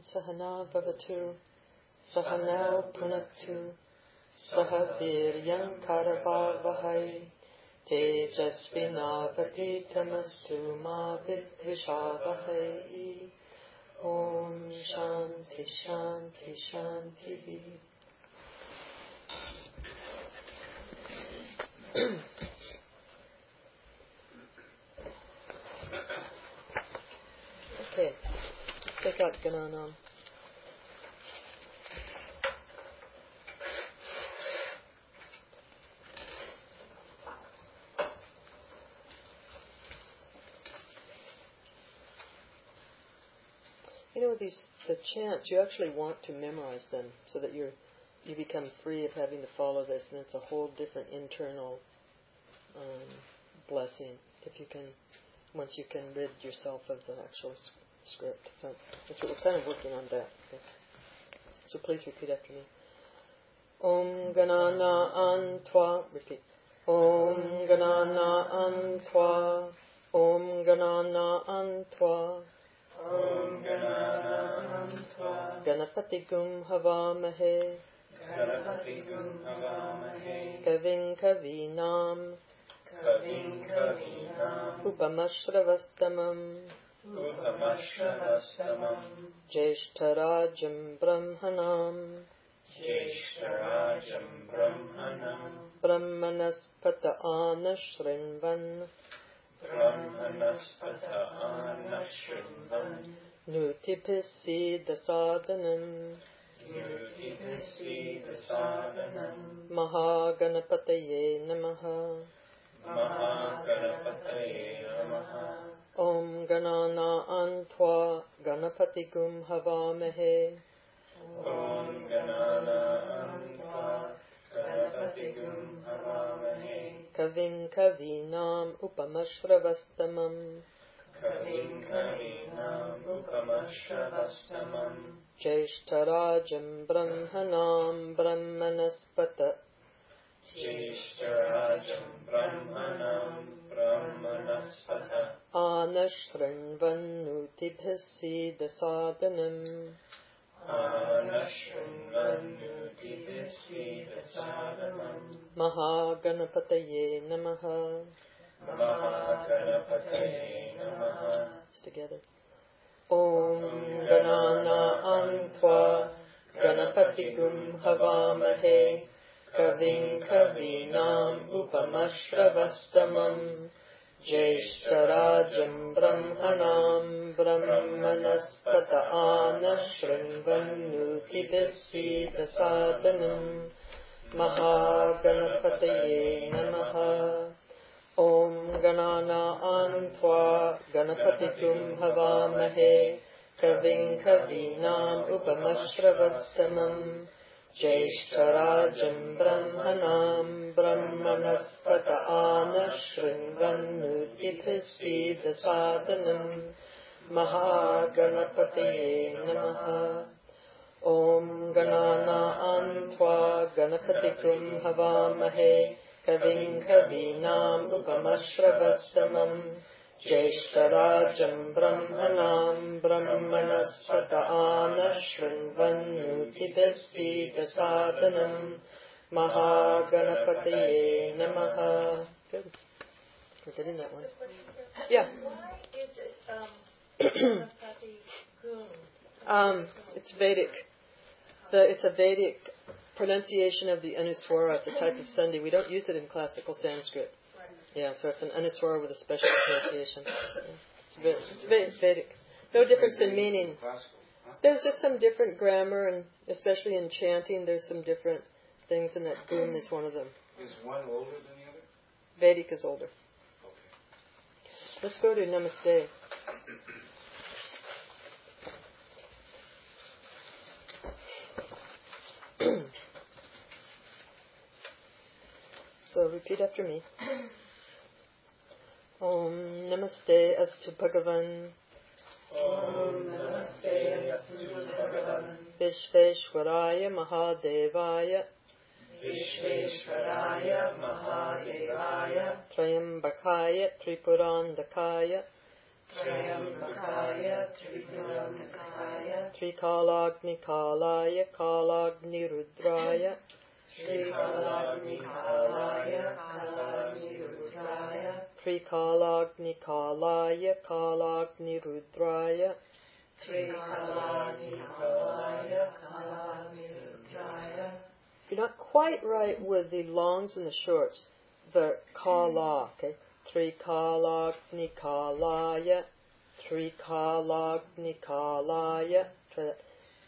Sahana Bhavatu Sahana Punaktu Saha Viryam Karavavahai Tejasvinavaditamastu Ma Vidvishavahai. Om Shanti Shanti Shanti. Okay, let's take out Gananam. You know, the chants, you actually want to memorize them so that you become free of having to follow this, and it's a whole different internal blessing if you can, once you can rid yourself of the actual script. So that's what we're kind of working on that. Okay. So please repeat after me. Om Ganana Antwa. Repeat. Om Ganana Antwa. Om Ganana Antwa. Om Ganana Antva Ganapati Gum Havamahe Ganapati Gum Havamahe Kavin Kavinam Kavin Kavinam Upamashravastamam Upamashravastamam Jeshtarajam Brahmanam Jeshtarajam Brahmanam Brahmanaspata Anashrinvan Brahmanaspata Anashrinvan Nutipisi Dasadanam Nutipisi Dasadanam Mahaganapataye Namaha Mahaganapataye Namaha. Om Ganana Antwa Ganapati Gum Havamahe Om Ganana Antva Ganapati Gum Havamahe Kavin Kavinam Upamashravastamam Kavin Kavinam Upamashravastamam Jeshtarajam Brahmanam Brahmanaspata Jeshtarajam Brahmanam Brahmanaspata Anashrinvanutibhasi Dasadanam Anashrinvanutibhasi Dasadanam Mahaganapataye Namaha. Mahaganapataye Namaha. It's together. Om Ganana Antva Ganapati Gum Havamahe Kavin Kavinam Upamashravastamam Jeshtarajam Brahmanam Brahmanaspata Anashrinvanutibhasi Dasadanam Mahaganapataye Namaha. Om Ganana Antva Ganapati Gum Havamahe Kavin Kavinam Upamashravastamam Jeshtarajam Brahmanam Brahmanaspata Anashrinvanutibhasi Dasadanam Mahaganapataye Namaha. Om Ganana Antva Ganapati Gum Havamahe Kavin Kavinam Upamashravastamam Jeshtarajam Brahmanam Brahmanaspata Anashrinvanutibhasi Dasadanam Mahaganapataye Namaha. Good. We're getting that one. Yeah. It's Vedic. It's a Vedic pronunciation of the Anuswara. It's a type of Sandhi. We don't use it in classical Sanskrit. Yeah, so it's an Anuswara with a special pronunciation. Yeah. It's Vedic. No difference in meaning. There's just some different grammar, and especially in chanting, there's some different things, and that Gum is one of them. Is one older than the other? Vedic is older. Okay. Let's go to Namaste. So repeat after me. Om Namaste Astu Bhagavan. Om Namaste Astu Bhagavan. Vishveshwaraya Mahadevaya. Vishveshwaraya Mahadevaya. Trayambakaya Tripurandakaya. Trayambakaya Tripuranakaya Trikalagnikalaya Kalagnirudraya Trikalagnikalaya Kalagnirudraya Trikalagnikalaya Kalagnirudraya Trikalagnikalaya Kalagnirudraya. You're not quite right with the longs and the shorts. The kala, okay? Trikalagnikalaya Trikalagnikalaya. Try that.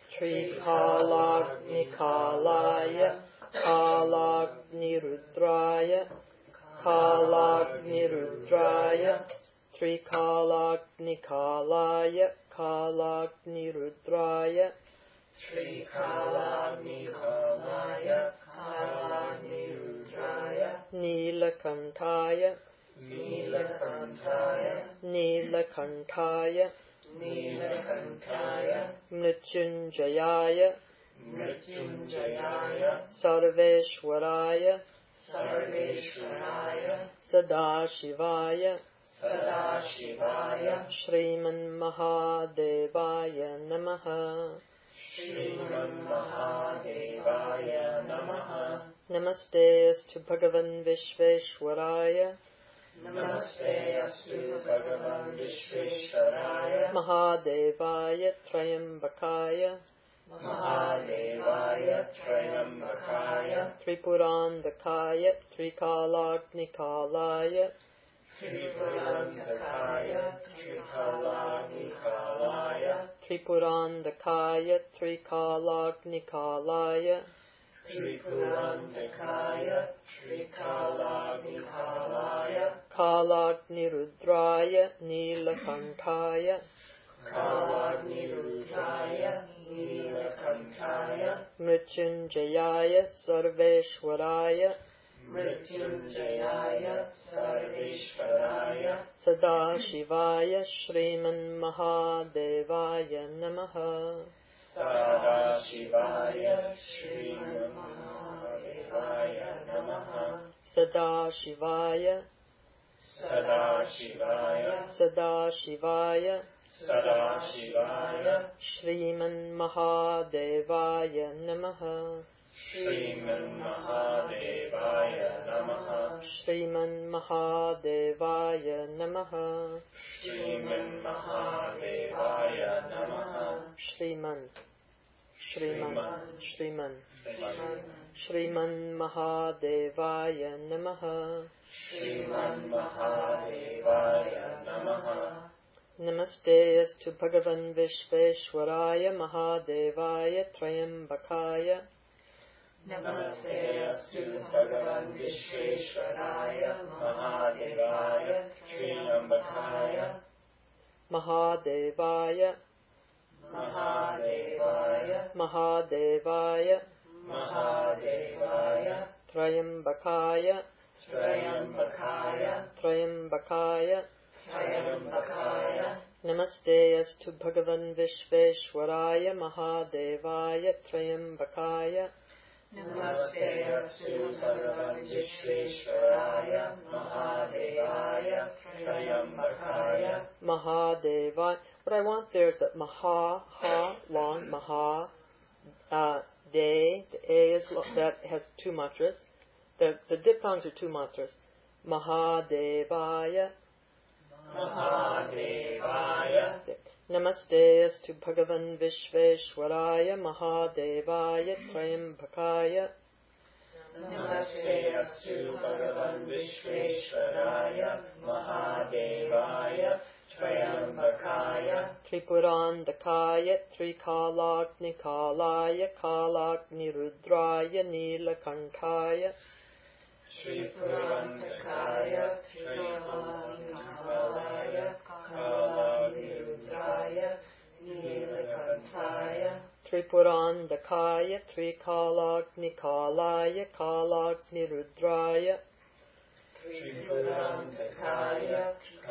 Trikalagnikalaya Kalagnirudraya Kalagnirudraya Trikalagnikalaya Kalagnirudraya Trikalagnikalaya Kalagnirudraya Nilakantaya Nilakantaya Nilakantaya Nilakantaya Mrityunjayaya Mrityunjayaya Sarveshwaraya Sarveshwaraya Sadashivaya Sadashivaya Shriman Mahadevaya Namaha Shriman Mahadevaya Namaha. Namaste Astu Bhagavan Vishveshwaraya Namaste Astu Bhagavan Vishveshwaraya Mahadevaya Trayambakaya Mahadevaya Trayambakaya Tripurandakaya Trikalagnikalaya Tripurandakaya Trikalagnikalaya Tripurandakaya Trikalagnikalaya Tripurandakaya Trikalagnikalaya Kalagnirudraya Nilakantaya Kalagnirudraya Nilakantaya Mrityunjayaya Sarveshwaraya Mrityunjayaya Sarveshwaraya Sadashivaya Shriman Mahadevaya Namaha Sadashivaya Shriman Mahadevaya Namaha. Sadashivaya Sadashivaya Sadashivaya Sadashivaya Shriman Mahadevaya Namaha Shriman Mahadevaya Namaha. Shriman Mahadevaya Namaha Shriman Mahadevaya Namaha. Shriman Shriman Shriman Shriman Shriman Mahadevaya Namaha Shriman Mahadevaya Namaha. Namaste Astu Bhagavan Vishveshwaraya Mahadevaya Trayambakaya Namaste Astu Bhagavan Vishveshwaraya Mahadevaya Triyambakaya Mahadevaya Mahadevaya Mahadevaya Mahadevaya Trayambakaya Trayambakaya Trayambakaya Trayambakaya. Namaste Astu Bhagavan Vishveshwaraya Mahadevaya Trayambakaya Namaste Astu Bhagavan Vishveshwaraya Mahadevaya Trayambakaya Mahadeva. What I want there is that Maha, Ha, long, Maha, De, the A is that has two matras. The diphthongs are two matras. Mahadevaya. Mahadevaya Namaste Astu Bhagavan Vishveshwaraya Mahadevaya Trayambakaya Namaste Astu Bhagavan Vishveshwaraya Mahadevaya Trayambakaya Tripurandakaya Trikalagnikalaya Kalagnirudraya Nilakantaya Tripurandakaya Trikalagnikalaya Kalagnirudraya Nilakantaya Tripurandakaya Trikalagnikalaya Kalagnirudraya Tripurandakaya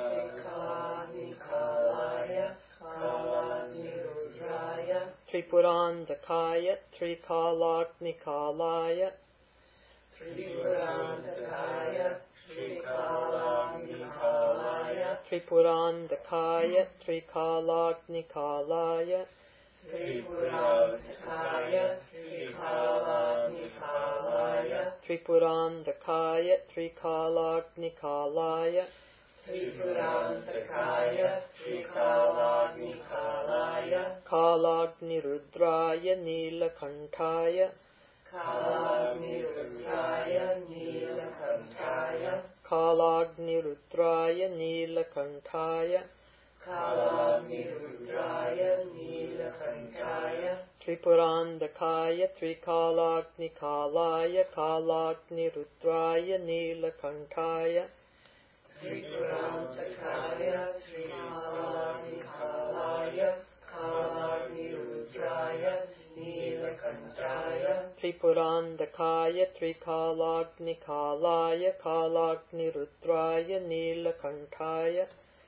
Trikalagnikalaya Kalagnirudraya Tripurandakaya Trikalagnikalaya Tripurandakaya Trikalagnikalaya Tripurandakaya Trikalagnikalaya Tripurandakaya Trikalagnikalaya Tripurandakaya Trikalagnikalaya Tripurandakaya Trikalagnikalaya Kalagnirudraya Nilakantaya Kalagnirudraya Nilakantaya Kalagnirudraya Nilakantaya Kalagnirudraya Nilakantaya Tripurandakaya Trikalagnikalaya Kalagnirudraya Nilakantaya Tripurandakaya Trikalagnikalaya Kalagnirudraya Nilakantaya Tripurandakaya Trikalagnikalaya Kalagnirudraya Nilakantaya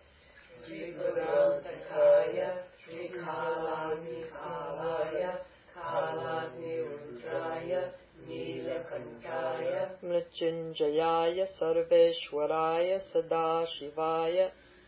Tripurandakaya Trikalagnikalaya Kalagnirudraya Nilakantaya Mrityunjayaya Sarveshwaraya Sadashivaya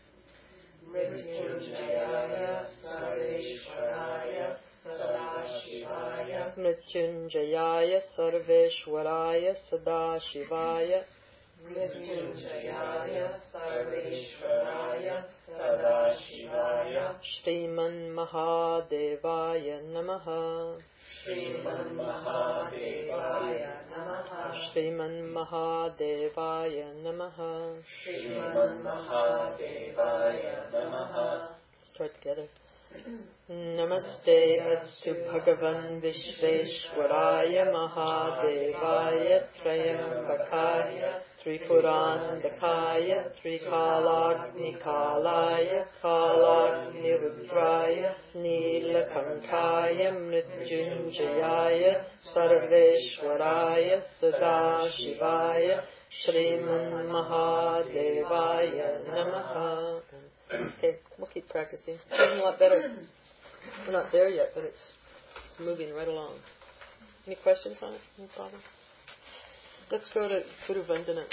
Mrityunjayaya Sarveshwaraya Sadashivaya Mrityunjayaya Sarveshwaraya Sadashivaya Mrityunjayaya Sarveshwaraya Sadashivaya Shriman Mahadevaya Namaha Shriman Mahadevaya Namaha Shriman Mahadevaya Namaha Shriman Mahadevaya Namaha. Start together. Namaste astu Bhagavan Vishveshwaraya Mahadevaya Trayambakaya Tripurandakaya Trikalagnikalaya Kalagnirudraya Nilakantaya Mrityunjayaya Sarveshwaraya Sadashivaya Shriman Mahadevaya Namaha. Okay, we'll keep practicing. It's getting a lot better. We're not there yet, but it's moving right along. Any questions on it? No problem? Let's go to Guru Vandana.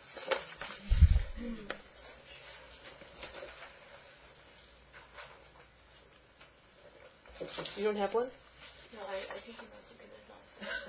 You don't have one? No, I think he must have given it off.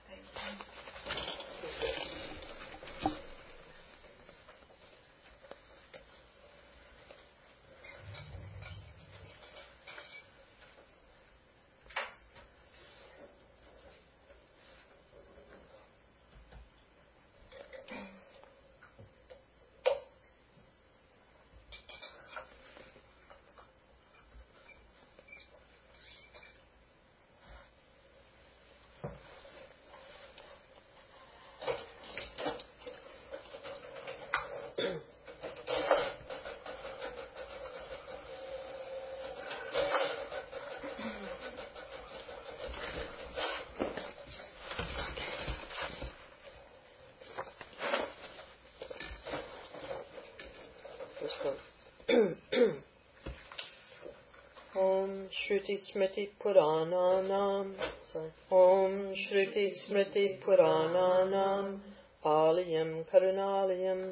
Om Shruti Smriti Purananam. Om Shruti Smriti Purananam. Alayam Karunalayam.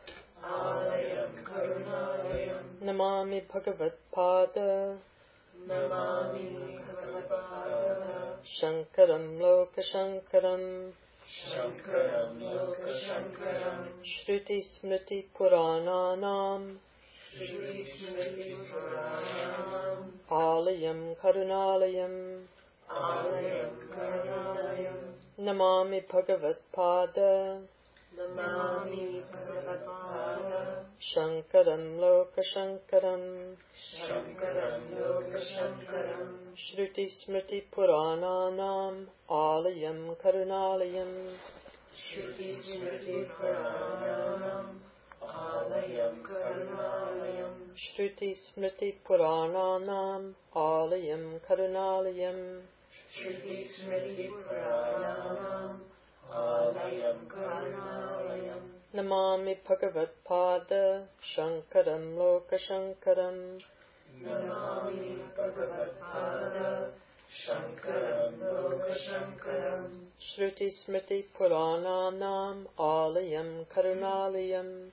Alayam Karunalayam. Namami Bhagavat Pada. Namami Bhagavapada. Shankaram Loka Shankaram. Shankaram Loka Shankaram. Shruti Smriti Purananam. Shruti Smriti Puranam. Alayam Karunalayam. Alayam Karunalayam. Namami Bhagavat Pada. Namami Bhagavapada. Shankaram Loka Shankaram. Shankaram Loka Shankaram. Shruti Smriti Purananam. Alayam Karunalayam. Shruti Smriti Puranam. Alayam Karunalayam. Shruti Smriti Purananam. Alayam Karunalayam. Shruti Smriti Puranam. Alayam Karunalayam. Namami Bhagavat Pada. Shankaram Loka Shankaram. Namami Bhagavapada. Shankaram Loka Shankaram. Shruti Smriti Purananam. Alayam Karunalayam.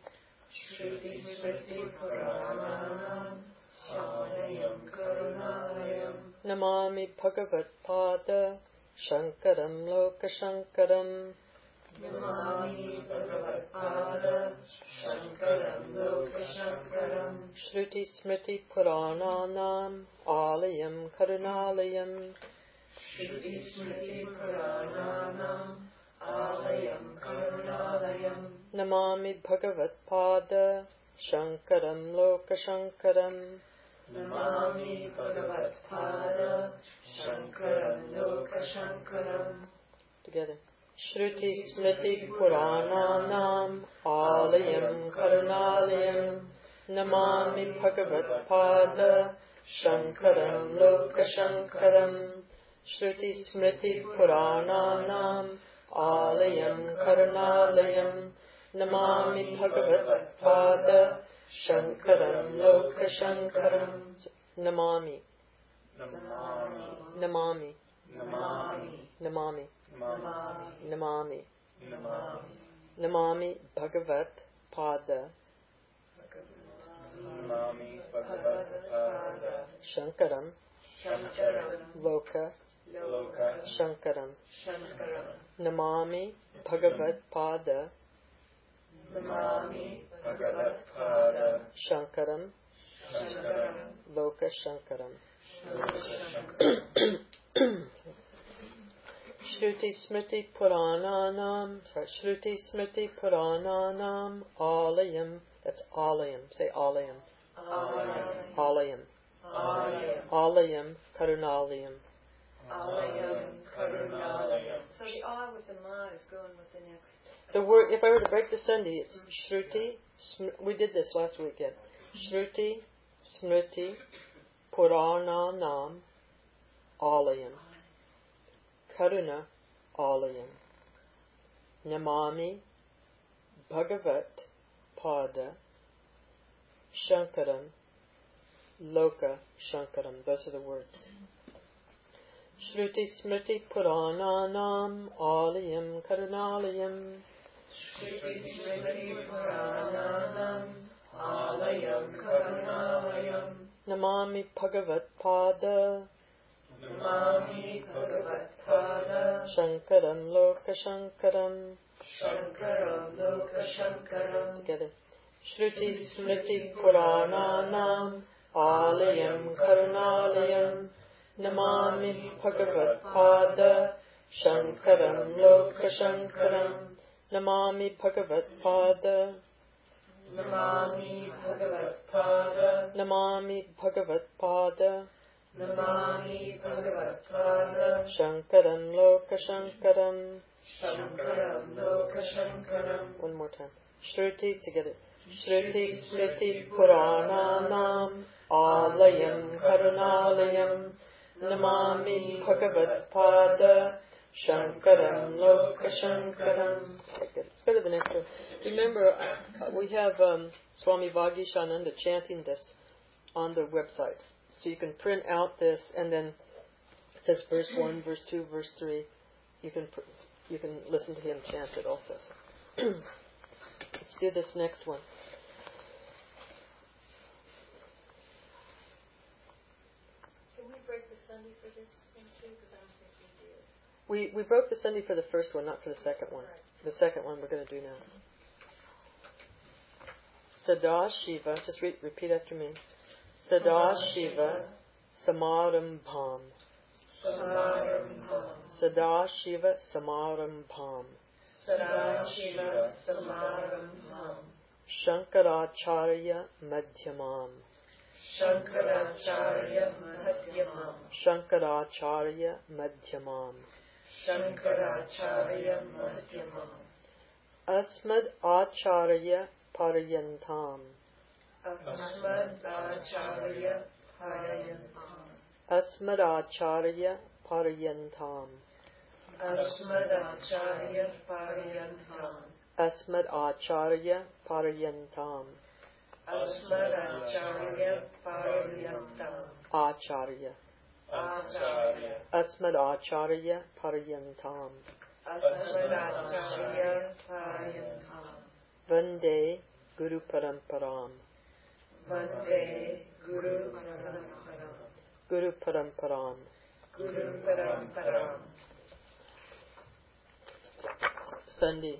Shruti Smriti Puranam Alayam Karunalayam Namami Bhagavat Pada Shankaram Lokashankaram Namami Bhagavad-pada Shankaram Lokashankaram Shruti Smriti Purananam Alayam Karunalayam Shruti Smriti Puranam Alayam Karunalayam Namami Bhagavat Pada Shankaram Lokashankaram Namami Bhagavad-pada Shankaram Lokashankaram Together. Shruti Smriti Purananam Alayam Karunalayam Namami Bhagavat Pada Shankaram Lokashankaram Shruti Smriti Purananam Alayam Karunalayam Namami Bhagavat Pada Shankaram Lokashankaram Namami Namami Namami Namami Namami Bhagavat Pada Namami Bhagavad-pada Shankaram Loka Shankaram Namami Bhagavat Pada Namami Bhagavad-pada Shankaram Loka Shankaram Shruti Smriti Purananam Shruti Smriti Purananam Alayam. That's Alayam. Say Alayam. Alayam. Alayam Karunalayam. So the ah with the ma is going with the next. The word, if I were to break the sandhi, it's Shruti. We did this last weekend. Shruti Smriti Purananam Alayam. Karuna Alayam. Namami Bhagavat Pada Shankaram Loka Shankaram. Those are the words. Shruti Smriti Purananam Alayam Karunalayam. Shruti Smriti Puranam Alayam Karunalayam Namami Bhagavat Pada Namami Bhagavad-pada Shankaram Loka Shankaram. Shankaram Lokashankaram Together. Shruti Smriti Purananam Alayam Karunalayam Namami Bhagavat Pada Shankaram Loka Shankaram. Namami Bhagavat Pada Namami Bhagavad-pada Namami Bhagavat Pada Namami Bhagavad-pada Shankaram Loka Shankaram. Shankaram Lokashankaram One more time. Shruti together. Shruti Smriti Purananam Alayam Karunalayam Namami Bhagavat Pada Shankaram Loka Shankaram. Okay, good. Let's go to the next one. Remember, we have Swami Vagishananda chanting this on the website. So you can print out this, and then it says verse 1, verse 2, verse 3. You can listen to him chant it also. Let's do this next one. Can we break the Sunday for this one too? Because I don't think we did. We broke the Sunday for the first one, not for the second one. The second one we're going to do now. Sada Shiva, just repeat after me. Sada Shiva Samarambham. Sada Shiva Samarambham. Sadashiva Samarambham Shankaracharya Madhyamam. Shankaracharya Madhyamam Shankaracharya Madhyamam. Shankaracharya Madhyamam Asmad Acharya Paryantam. Asmad Acharya Parayantam Asmad Acharya Paryantam. Asmad Acharya Parayantam Asmad Acharya Paryantam. Asmad Acharya Parayantam Acharya. Acharya Asmad Acharya Paryantam. Asmad Acharya Parayantam Vande Guru Paramparam. Vande Guru Paramparam. Guru Paramparam. Guru Paramparam. Sandhi.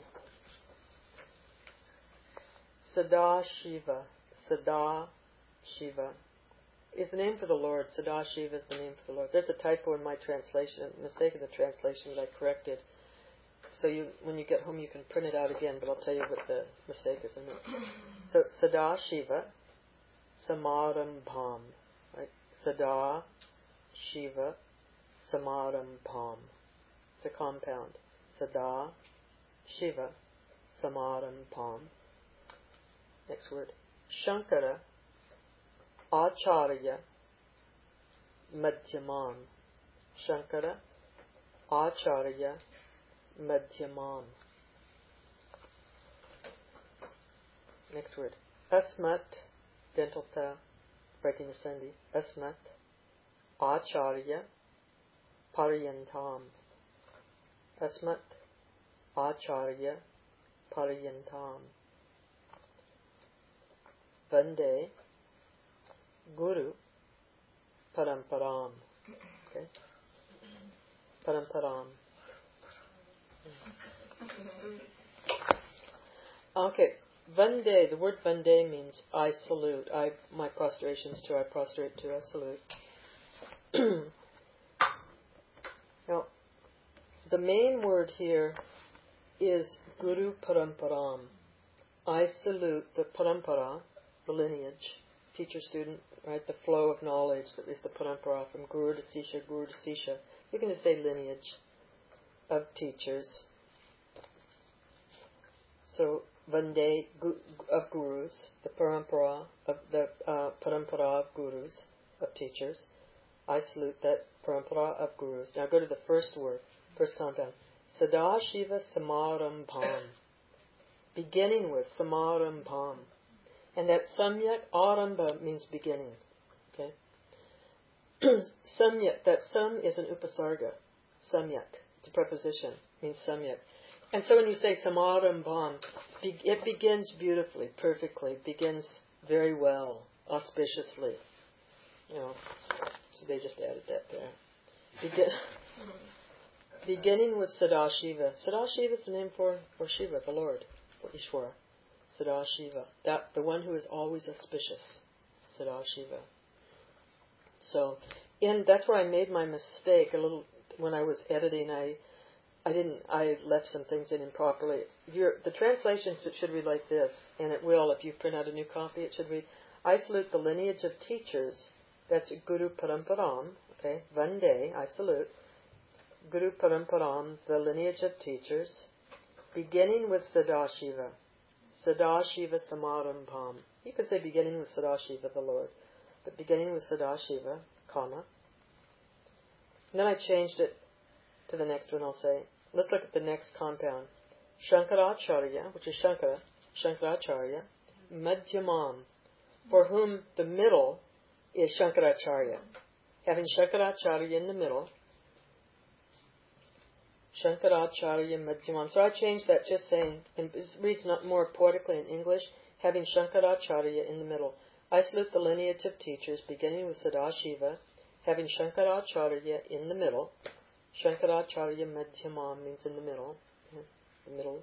Sada Shiva. Sada Shiva is the name for the Lord. Sada Shiva is the name for the Lord. There's a typo in my translation, a mistake in the translation that I corrected. So when you get home, you can print it out again, but I'll tell you what the mistake is in it. So Sada Shiva Samarambham. Right? Sada Shiva Samarambham. It's a compound. Sada Shiva Samarambham. Next word. Shankara Acharya Madhyaman. Shankara Acharya Madhyaman. Next word. Asmat, dental ta, breaking the sandhi. Asmat Acharya Paryantam. Asmat Acharya Paryantam. Vande Guru Paramparam. Okay? Paramparam. Okay. Vande, the word Vande means I salute. My prostrations to, I prostrate to, I salute. Now, the main word here is Guru Paramparam. I salute the parampara, the lineage, teacher-student, right? The flow of knowledge that is the parampara from Guru to Sisha, Guru to Sisha. You can just say lineage of teachers. So, Vande of Gurus, the parampara of Gurus, of teachers. I salute that parampara of Gurus. Now go to the first word, first compound. Sada Shiva Samarambham. Beginning with Samarambham. And that Samyak Arambha means beginning. Okay? Samyak, that Sam is an upasarga. Samyak. It's a preposition. Means Samyak. And so when you say Samarambham, it begins beautifully, perfectly, begins very well, auspiciously. So they just added that there. Beginning with Sadashiva. Sadashiva is the name for Shiva, the Lord, for Ishvara. Sadashiva. The one who is always auspicious. Sadashiva. So, that's where I made my mistake a little when I was editing. I left some things in improperly. The translations should read like this, and it will if you print out a new copy. It should read, I salute the lineage of teachers. That's Guru Paramparam. Okay, Vande, I salute Guru Paramparam, the lineage of teachers, beginning with Sadashiva. Sadashiva Samarambham. You could say beginning with Sadashiva, the Lord, but beginning with Sadashiva, comma. And then I changed it to the next one. I'll say, let's look at the next compound. Shankaracharya, which is Shankaracharya, Madhyamam, for whom the middle is Shankaracharya. Having Shankaracharya in the middle, Shankaracharya Madhyamam. So I changed that just saying, and it reads not more poetically in English, having Shankaracharya in the middle. I salute the lineage of teachers, beginning with Sadashiva, having Shankaracharya in the middle. Shankaracharya Madhyamam means in the middle. The middle.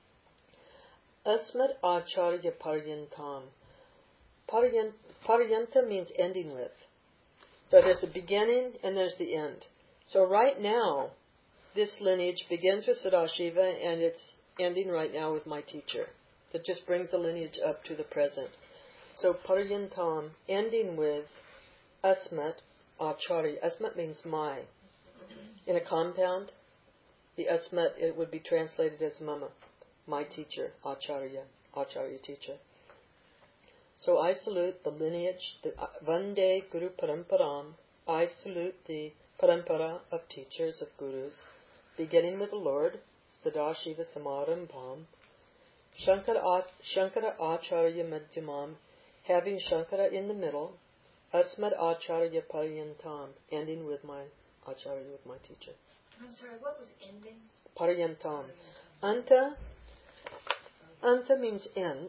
Asmat Acharya Paryantam. Paryanta means ending with. So there's the beginning and there's the end. So right now, this lineage begins with Sadashiva and it's ending right now with my teacher. That just brings the lineage up to the present. So Paryantam, ending with Asmat Acharya. Asmat means my. In a compound, the Asmat, it would be translated as Mama, my teacher, Acharya teacher. So I salute the lineage, the Vande Guru Paramparam. I salute the parampara of teachers, of gurus, beginning with the Lord, Sadashiva Samarambham, Shankara Acharya Madhyamam, having Shankara in the middle, Asmad Acharya Paryantam, ending with my Acharya, with my teacher. I'm sorry, what was ending? Paryantam. Anta means end,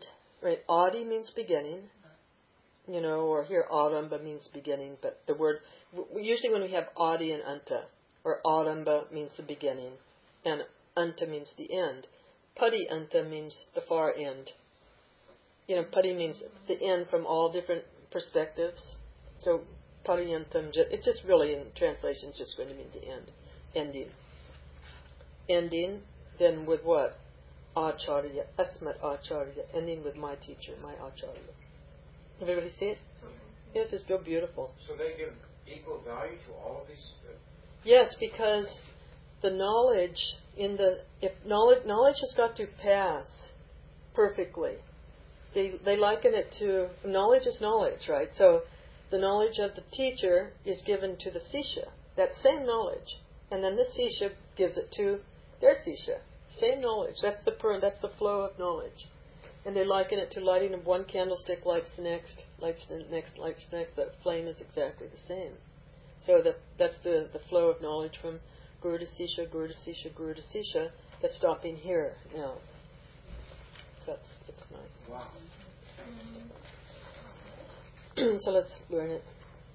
Right? Adi means beginning, or here Aramba means beginning, but the word, usually when we have Adi and Anta, or Aramba means the beginning, and Anta means the end. Padi Anta means the far end. Padi means the end from all different perspectives. So Padiyantam, it's just really in translation, it's just going to mean the end, ending. Ending, then with what? Acharya, Asmat Acharya, ending with my teacher, my Acharya. Everybody see it? Yes, it's so beautiful. So they give equal value to all of these? Yes, because the knowledge if knowledge has got to pass perfectly. They liken it to, knowledge is knowledge, right? So the knowledge of the teacher is given to the Sisha, that same knowledge, and then the Sisha gives it to their Sisha. Same knowledge. That's the flow of knowledge. And they liken it to lighting of one candlestick lights the next, lights the next, lights the next. That flame is exactly the same. So that's the flow of knowledge from Guru to Sisha, Guru to Sisha, Guru to Sisha. That's stopping here now. It's nice. Wow. So let's learn it.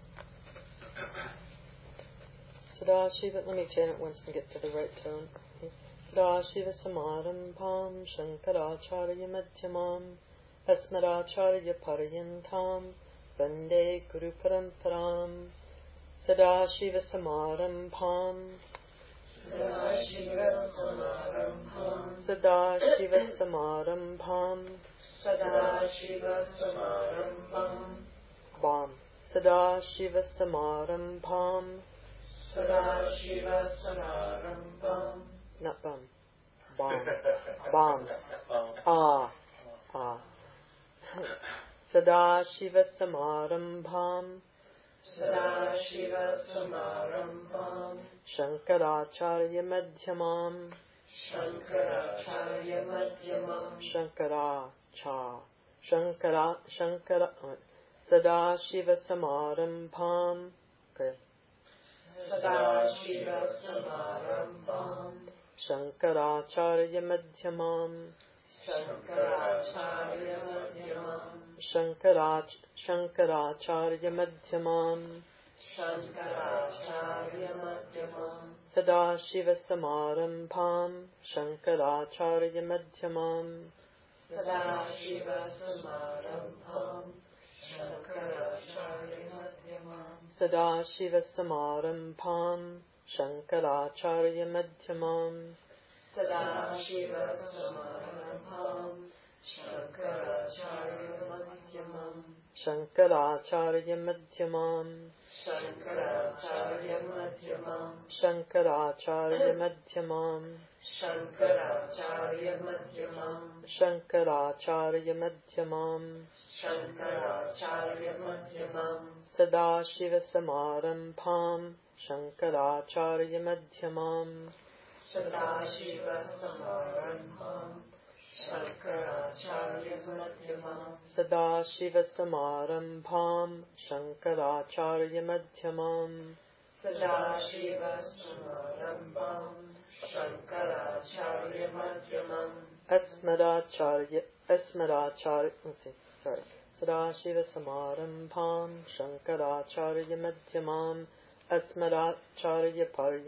Sadashiva, let me chant it once and get to the right tone. Sadashiva Samarambham Shankaracharya Madhyamam Asmadacharya Paryantam Vande Guru Paramparam. Sadashiva Samarambham Sadashiva Samarambham Sadashiva Samarambham Sadashiva Samarambham Bam Sadashiva Samarambham Sadashiva Samarambham. Not bum. Bam. Bam. Ah. Ah. Sadashiva Samarambham Sadashiva Samarambham Shankaracharya Madhyamam Shankaracharya Madhyamam Shankara Sadashiva Samarambham. Okay. Sadashiva Samarambham Shankaracharya Madhyamam Shankaracharya Madhyamam Shankaracharya Madhyamam Shankaracharya Madhyamam Sadashiva Samarambham Shankaracharya Madhyamam Sadashiva Samarambham Shankaracharya Madhyamam Sadashiva Samarambham Shankaracharya Madhyamam Sadashiva Samarambham Shankaracharya Madhyamam Shankaracharya Madhyamam Shankaracharya Madhyamam Shankaracharya Madhyamam Shankaracharya Madhyamam Shankaracharya Madhyamam Shankaracharya Madhyamam Sadashiva Samarambham Shankaracharya Madhyamam Sadashiva Samarambham Shankaracharya Madhyamam Sadashiva Samarambham Shankaracharya Madhyamam Sadashiva Samarambham Shankaracharya Madhyamam Asmadacharya Sadashiva Samarambham Shankaracharya Madhyamam Asmadacharya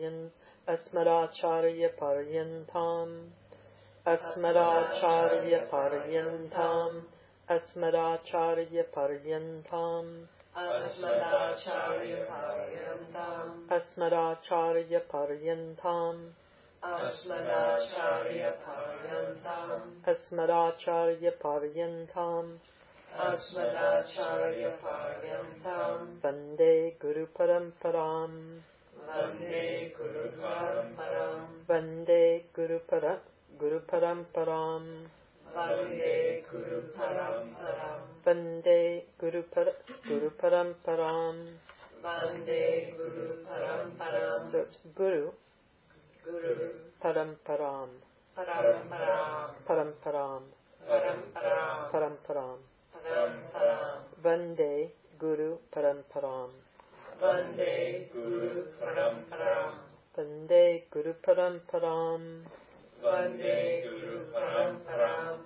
Paryantam Asmadacharya Paryantam Asmadacharya Paryantam Asmadacharya Paryantam Asmadacharya Paryantam Asmadacharya Paryantam Asmadacharya Paryantam Asmadacharya Paryantam Vande Guru Paramparam Vande Guru Paramparam Vande Guru Paramparam Vande Guru Paramparam Vande Guru Paramparam. Vande Guru Paramparam. So it's Guru Guru Paramparam. Paramparam. Paramparam. Paramparam. Paramparam. Paramparam. Vande Guru Paramparam. Vande Guru Paramparam. Vande Guru Paramparam. Vande Guru Paramparam.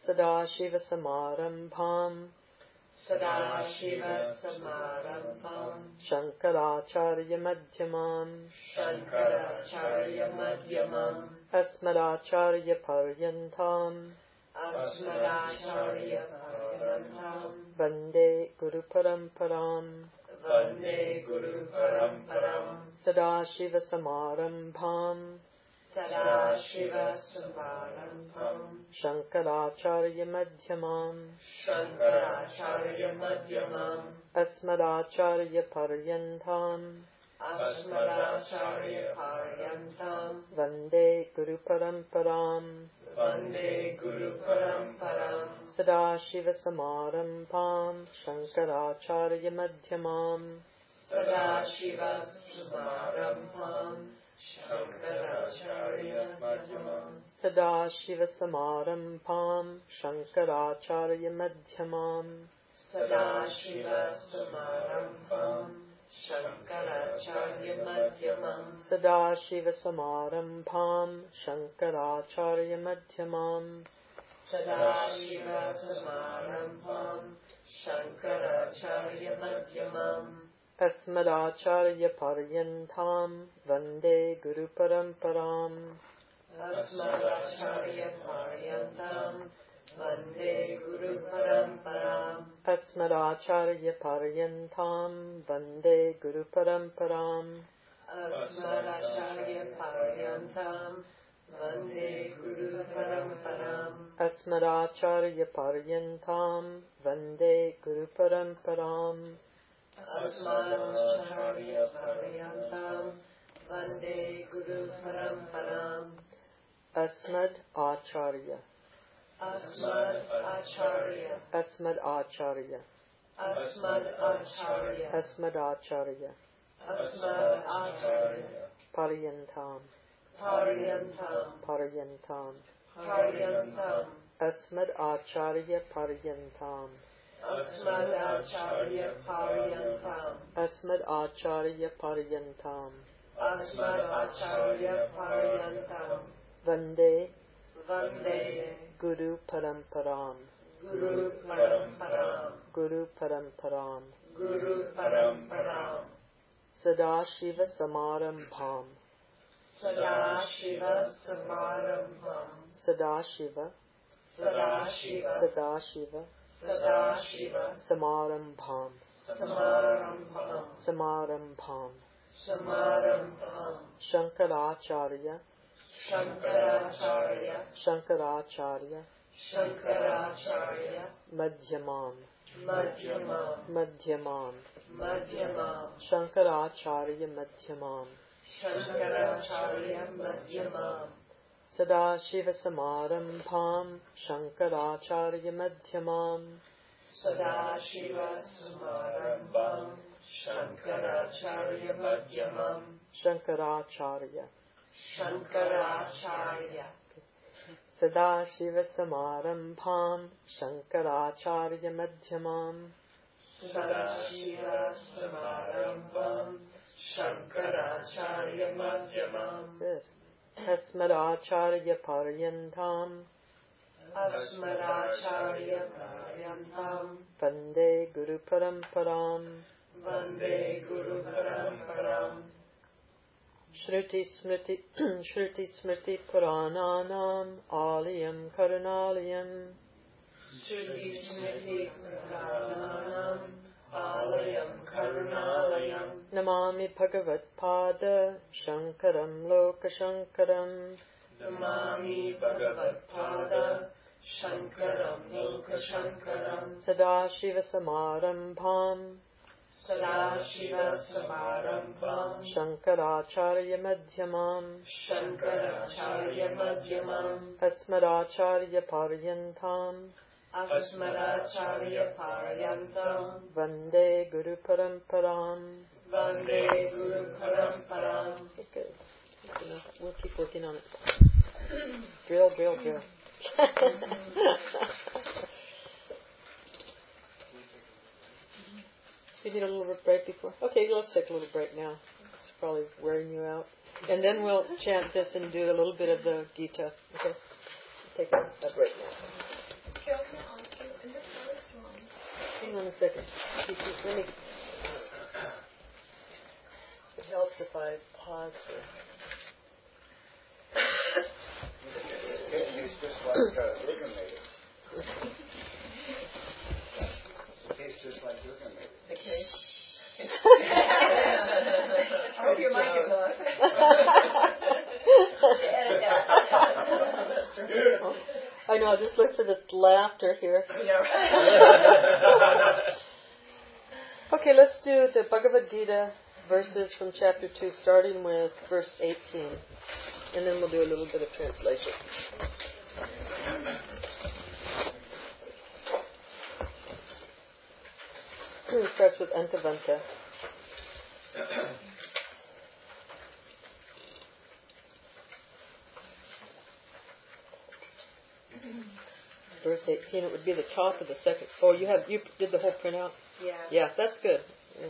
Sadashiva Samarambham Sadashiva Samarambham Shankaracharya Madhyamam Shankaracharya Madhyamam Asmadacharya Paryantam Asmadacharya Paryantam Vande Guru Paramparam Vande Guru Paramparam Sadashiva Samarambham Sadashiva Samarambham Shankaracharya Madhyamam Shankaracharya Madhyamam Asmadacharya Paryantam Asmadacharya Paryantam Vande Guru Paramparam Vande Guru Paramparam Sadashiva Samarambham Shankaracharya Madhyamam Sadashiva Samarambham Shankaracharya Madhyamam Sadashiva Samarambham Shankaracharya Madhyamam Sadashiva Samarambham Shankaracharya Madhyamam Sadashiva Samarambham Shankaracharya Madhyamam Sadashiva Samarambham Shankaracharya Madhyamam Asmadacharya Paryantam Vande Guru Paramparam Asmadacharya Paryantam Vande Guru Paramparam Asmadacharya Paryantam Vande Guru Paramparam Asmadacharya Paryantam Vande Guru Paramparam Asmadacharya Paryantam Vande Guru Paramparam Asmadacharya Paryantam Vande Guru Paramparam Asmad Acharya Asmad Acharya Asmad Acharya Asmad Acharya Asmad Acharya Asmad Acharya Paryantam Paryantam Paryantam Paryantam Asmad Acharya Paryantam Asmad Acharya Paryantam Asmad Acharya Paryantam Asmad Acharya Paryantam Vande Vande Guru Paramparam Guru Paramparam Guru Paramparam Guru Paramparam Sadashiva Samarambham Sadashiva Samarambham Sadashiva Sadashiva Sadashiva Sadashiva Samarambham Samarambham Samarambham Samarambham Shankaracharya Shankaracharya Shankaracharya Shankaracharya Madhyamam Madhyamam Madhyamam Madhyamam Shankaracharya Madhyamam Shankaracharya Madhyamam Sadashiva Samarambham Shankaracharya Madhyamam Sadashiva Samarambham Shankaracharya Madhyamam Shankaracharya Shankaracharya Sadashiva Samarambham Shankaracharya Madhyamam Sadashiva Samarambham Shankaracharya Madhyamam Good. Asmadacharya Paryantam Asmadacharya Paryantam Vande Guru Paramparam Vande Guru Paramparam Shruti Smriti Purananam Aliyam Karunalayam Shruti Smriti Purananam Alayam Karunalayam Namami Bhagavat Pada Shankaram Lokashankaram Namami Bhagavatpada Shankaram Lokashankaram Sadashiva Samarambham Sadashiva Samarambham Shankaracharya Madhyamam Shankaracharya Madhyamam Asmadacharya Paryantam Asmadacharya Paryantam Vande Guru Paramparam. Vande Guru Paramparam. Okay. We'll keep working on it. Drill. You need a little break before? Okay, let's take a little break now. It's probably wearing you out. And then we'll chant this and do a little bit of the Gita. Okay? Take a break now. Hang on a second. Let me. It helps if I pause this. It's just like Durga made it. It's just like Durga made it. Okay. I hope your mic is on. I know, just look for this laughter here. Okay, let's do the Bhagavad Gita verses from chapter 2, starting with verse 18. And then we'll do a little bit of translation. It starts with Antavanta. Verse 18, it would be the top of the second. Oh, you did the whole printout? Yeah. Yeah, that's good.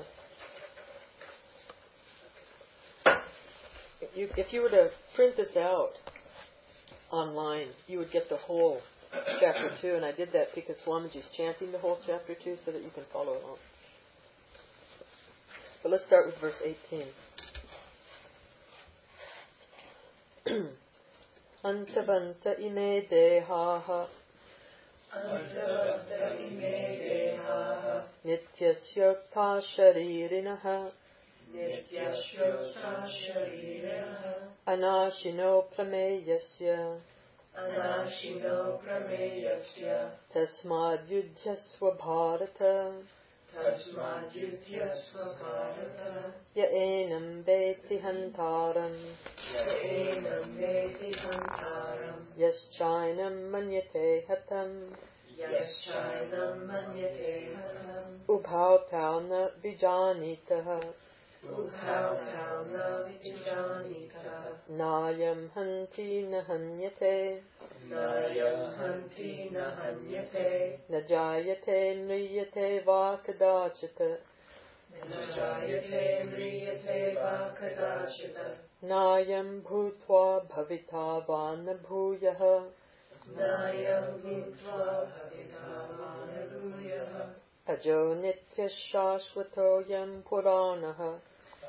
Yeah. If you were to print this out online, you would get the whole chapter 2, and I did that because Swamiji's chanting the whole chapter 2 so that you can follow along. But let's start with verse 18. Antavanta ime dehaha Nityasya sharirinaha Anashino prameyasya Tasmad yudhyasva bharata Ya enam veti hantaram Yaschinam manyate hatam Ubhau tauna vijanitaha Nayam hanti nahanyate Najayate mriyate va kadachita Nayam bhutva bhavita vana bhuyaha Ajo nitya shashvatoyam puranaha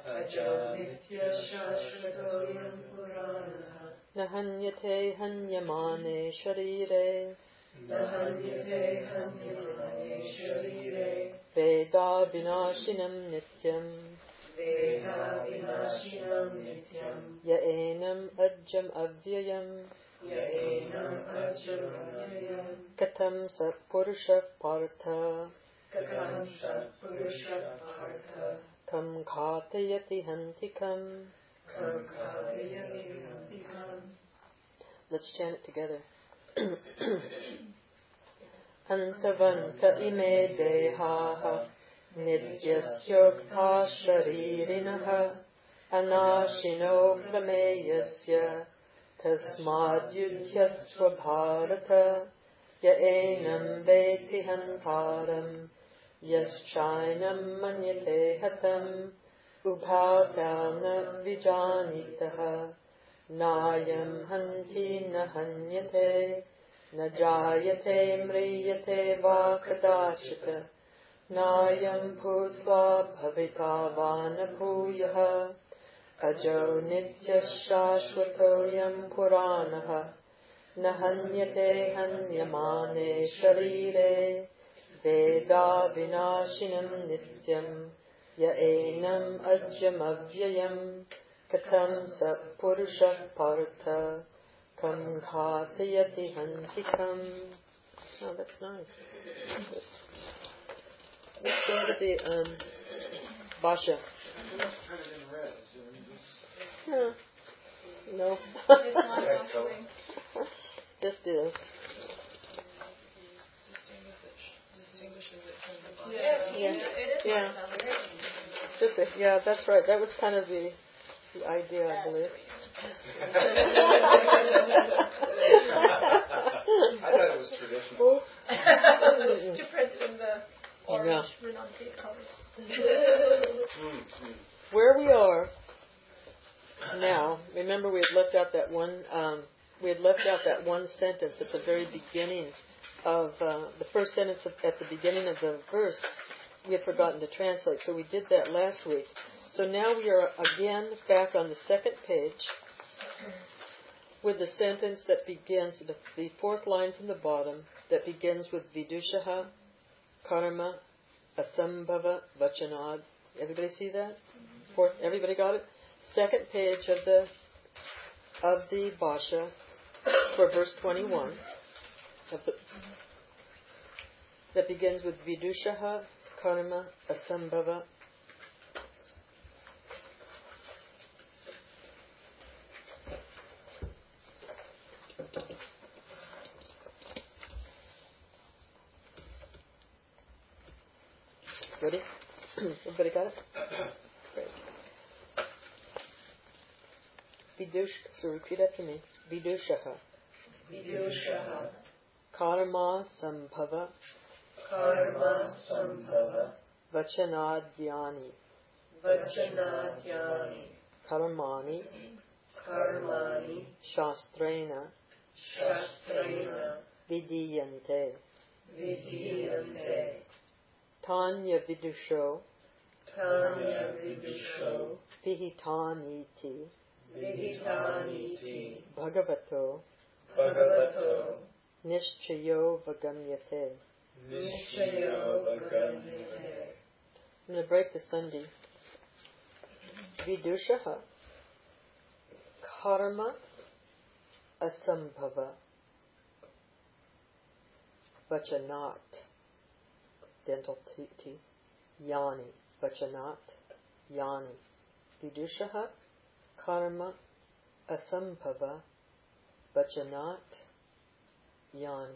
Nahanyate hanyamane sharire Veda vinashinam nityam Ya enam ajjam avyayam Katam sat purusha partha Kam khatayati hantikam. Let's chant it together. Antavanta ime dehaha Nityasyokta sharirinaha Anashino prameyasya Tasmad yudhyasva bharata Ya enam veti hantaram Yaschinam manyate hatam Ubhātana vijanitaha Nayam hanti nahanyate Najayate mriyate va kadachita Nayam bhutva bhavita vana bhuyaha Ajo nitya shashvatoyam puranaha Nahanyate hanyamane sharire Veda vinashinam nityam Ya enam ajjam avyayam Katam sa purusha partha Kam khatayati hantikam. Oh, that's nice. Let's go to the Basha. Yeah. No. Just is. Distinguishes it from the body. Yeah. Yeah, that's right. That was kind of the idea, I believe. I thought it was traditional. To print in the orange renunciate colors. Where we are now, remember we had left out that one. We had left out that one sentence at the very beginning of the first sentence at the beginning of the verse, we had forgotten to translate, so we did that last week. So now we are again back on the second page with the sentence that begins, the fourth line from the bottom, that begins with Vidushaha, Karma, Asambhava, Vachanad. Everybody see that? Fourth, everybody got it? Second page of the Bhasha for verse 21. That begins with Vidushaha, Karma, Asambhava. Ready? Everybody got it? Great. So repeat after me. Vidushaha. Vidushaha. Karma Sambhava. Karma Sambhava. Vachanadhyani. Vachanadhyani. Karmani. Karmani. Shastrena. Shastrena. Vidiyante. Vidiyante. Tanya Vidusho. Tanya Vidusho. Vihitaniti. Vihitaniti. Bhagavato. Bhagavato. Nishchayo Vagamyate. Nishchayo Vagamyate. I'm going to break the Sandhi. Vidushaha. Karma Asambhava. Vachanat. Dental teeth. Yani. Vachanat. Yani. Vidushaha. Karma Asambhava. Vachanat. Yani.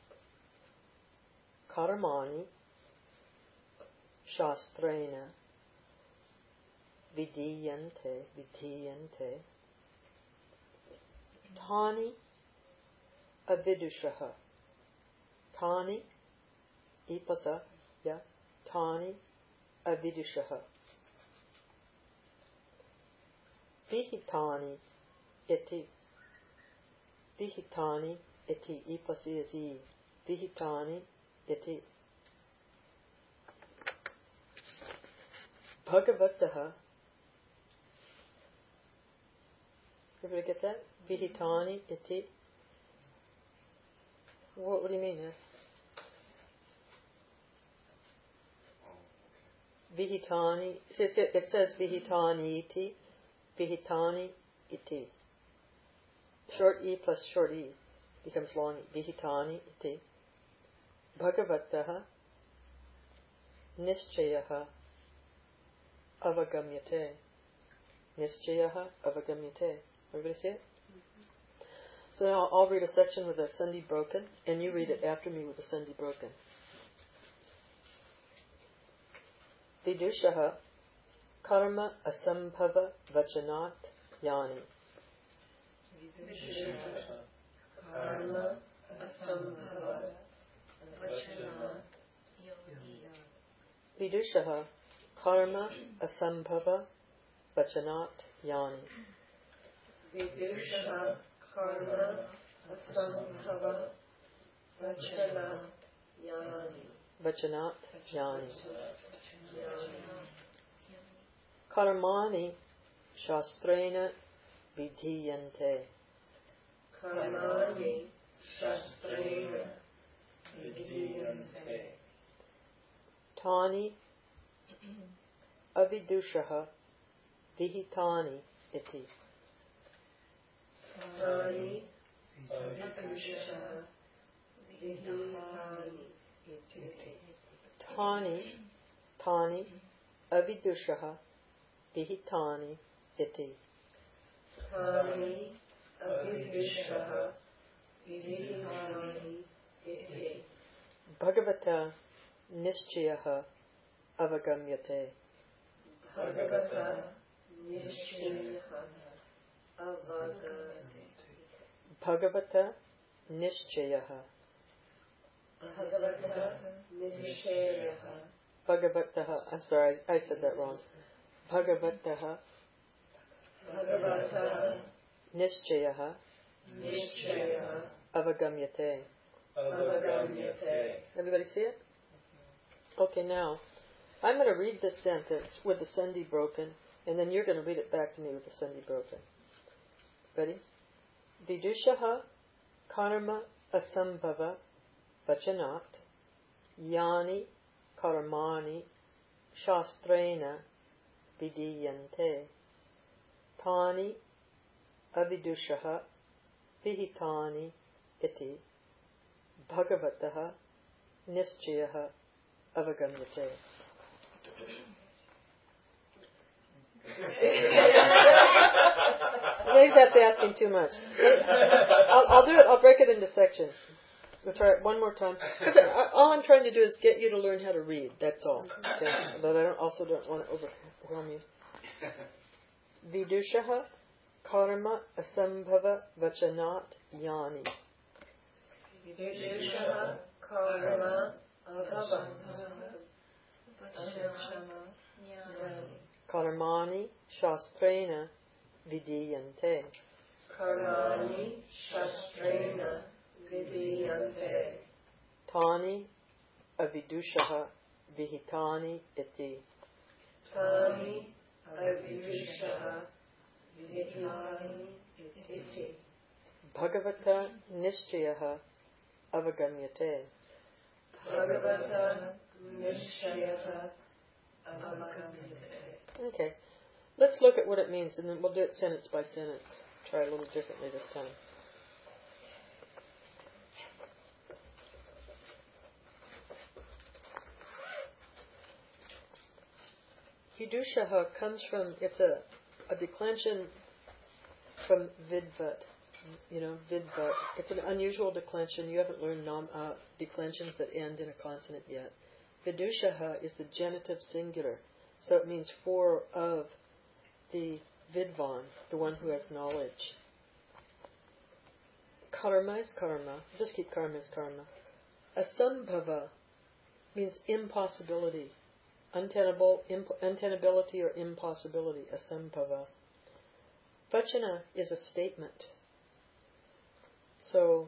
Karmani. Shastrena. Vidiyante. Tani Avidushaha. Tani Ipasa. Yeah. Tani Avidushaha. Vihitani iti. Vihitani iti. Ipasi is e. Vihitani iti. Bhagavataha. Everybody get that? Vihitani iti. What do you mean? Vihitani. It says Vihitani iti. Vihitani iti. Short e plus short e becomes long e. Vihitani iti. Bhagavataha. Nishchayaha. Avagamyate. Nishchayaha avagamyate. Everybody see it? So now I'll read a section with a sandhi broken, and you read it after me with a sandhi broken. Vidushaha Karma Asambhava Vachanat Yani. Vidushaha Karma Asambhava Vachanat Yani. Vidushaha Karma Asambhava Vachanat Yani. Vidushaha Karma Asambhava Vachanat Yani. Vachanat Yani. Karmani Shastrena Vidhiyante. Karmani Shastrena Vidhiyante. Tani Avidushaha Vihitani iti. Tani Avidushaha Vihitani iti. Tani Avidushaha Vihitani iti. Tani Avidushaha Vihitani iti. Bhagavata Nishchayaha Avagamyate. Bhagavata Nishchayaha Avagamyate. Bhagavata Nishchayaha. Bhagavata Nishchayaha. Bhagavataha. I'm sorry, I said that wrong. Bhagavataha Bhagavata Nishchayaha Nishchayaha Avagamyate. avagamyate. Everybody see it? Okay, now, I'm going to read this sentence with the sandhi broken, and then you're going to read it back to me with the sandhi broken. Ready? Vidushaha karma asambhava vachanat yani karmani shastrena vidiyante tani avidushaha vihitani iti bhagavataha nischayaha avagamyate. Maybe that's asking too much. I'll do it. I'll break it into sections. We'll try it one more time. All I'm trying to do is get you to learn how to read. That's all. Okay? But I also don't want to overwhelm you. Vidushaha karma asambhava vachanat yani. Vidushaha karma asambhava vachanat yani. Karmani shastrena vidiyante. Karmani shastrena vidiyante. Tani avidushaha vihitani iti. Tani avidushaha vihitani iti. Bhagavata nischayaha avagamyate. Bhagavata nischayaha avagamyate. Okay. Let's look at what it means, and then we'll do it sentence by sentence. Try a little differently this time. Vidushaha comes from, it's a declension from vidvat. Vidvat. It's an unusual declension. You haven't learned declensions that end in a consonant yet. Vidushaha is the genitive singular. So it means for of the vidvan, the one who has knowledge. Karma is karma. Just keep karma as karma. Asambhava means impossibility. Untenability or impossibility. Asambhava. Vachana is a statement. So,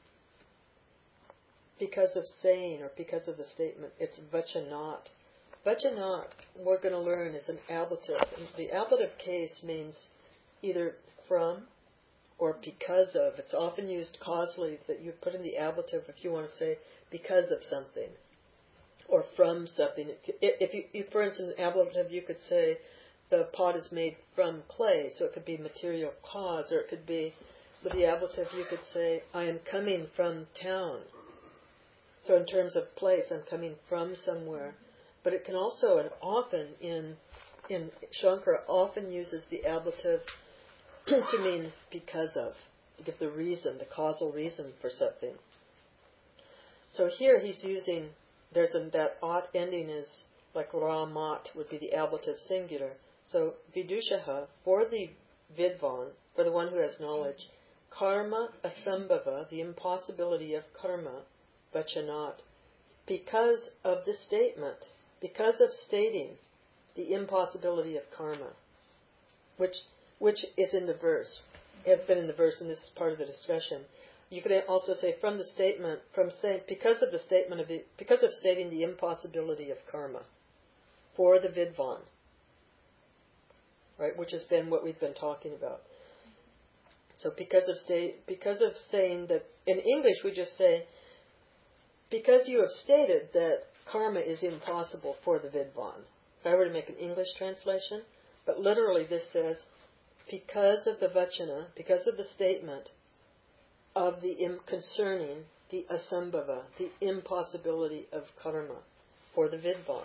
because of saying or because of the statement, it's vachanat. Vachanat, we're going to learn, is an ablative. And the ablative case means either from or because of. It's often used causally, that you put in the ablative if you want to say because of something or from something. If you, for instance, an ablative, you could say the pot is made from clay, so it could be material cause, or it could be, with the ablative, you could say, I am coming from town. So in terms of place, I'm coming from somewhere. But it can also, and often in Shankara, often uses the ablative to mean because of, to give the reason, the causal reason for something. So here he's using, that at ending is like ramat would be the ablative singular. So vidushaha, for the vidvan, for the one who has knowledge, karma asambhava, the impossibility of karma, vachanat, because of the statement, because of stating the impossibility of karma, which is in the verse, has been in the verse, and this is part of the discussion. You could also say from the statement, because of stating the impossibility of karma for the vidvan, right, which has been what we've been talking about. So because of saying that, in English we just say, because you have stated that karma is impossible for the vidvan. If I were to make an English translation, but literally this says, because of the vachana, because of the statement of concerning the asambhava, the impossibility of karma for the vidvan.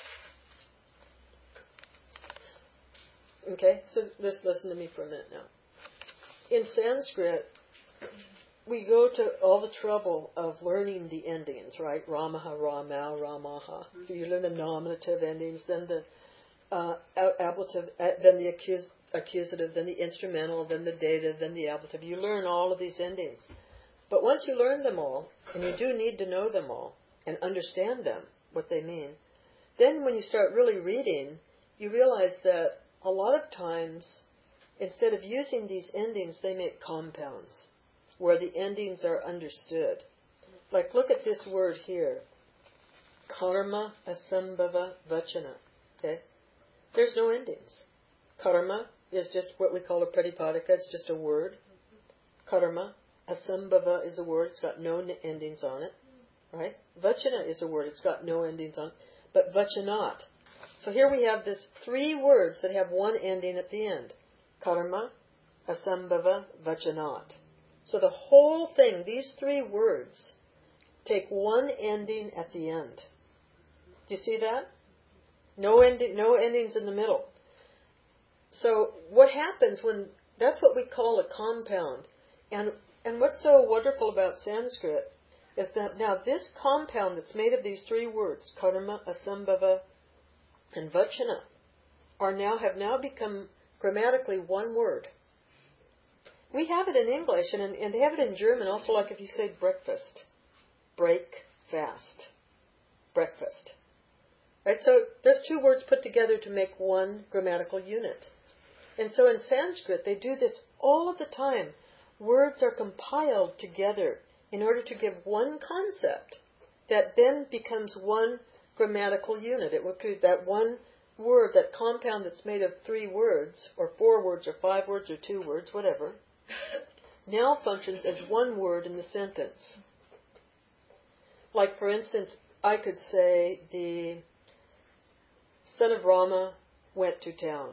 Okay, so just listen to me for a minute now. In Sanskrit, we go to all the trouble of learning the endings, right? Ramaha, Ramau, Ramaha. So you learn the nominative endings, then the ablative, then the accusative, then the instrumental, then the dative, then the ablative. You learn all of these endings. But once you learn them all, and you do need to know them all and understand them, what they mean, then when you start really reading, you realize that a lot of times, instead of using these endings, they make compounds where the endings are understood. Like, look at this word here. Karma asambhava vachana. Okay? There's no endings. Karma is just what we call a pratipadika. It's just a word. Karma. Asambhava is a word. It's got no endings on it. Right? Vachana is a word. It's got no endings on it. But vachanat. So here we have this 3 words that have one ending at the end. Karma, asambhava, vachanat. So the whole thing, these 3 words, take one ending at the end. Do you see that? No endings in the middle. So what happens when, that's what we call a compound. And what's so wonderful about Sanskrit is that now this compound that's made of these 3 words, karma, asambhava, and vachana, have now become grammatically one word. We have it in English, and they have it in German also, like if you say breakfast. Break, fast. Breakfast. Right? So there's 2 words put together to make one grammatical unit. And so in Sanskrit, they do this all of the time. Words are compiled together in order to give one concept that then becomes one grammatical unit. It would be that one word, that compound that's made of 3 words, or 4 words, or 5 words, or 2 words, whatever, now functions as one word in the sentence. Like, for instance, I could say the son of Rama went to town.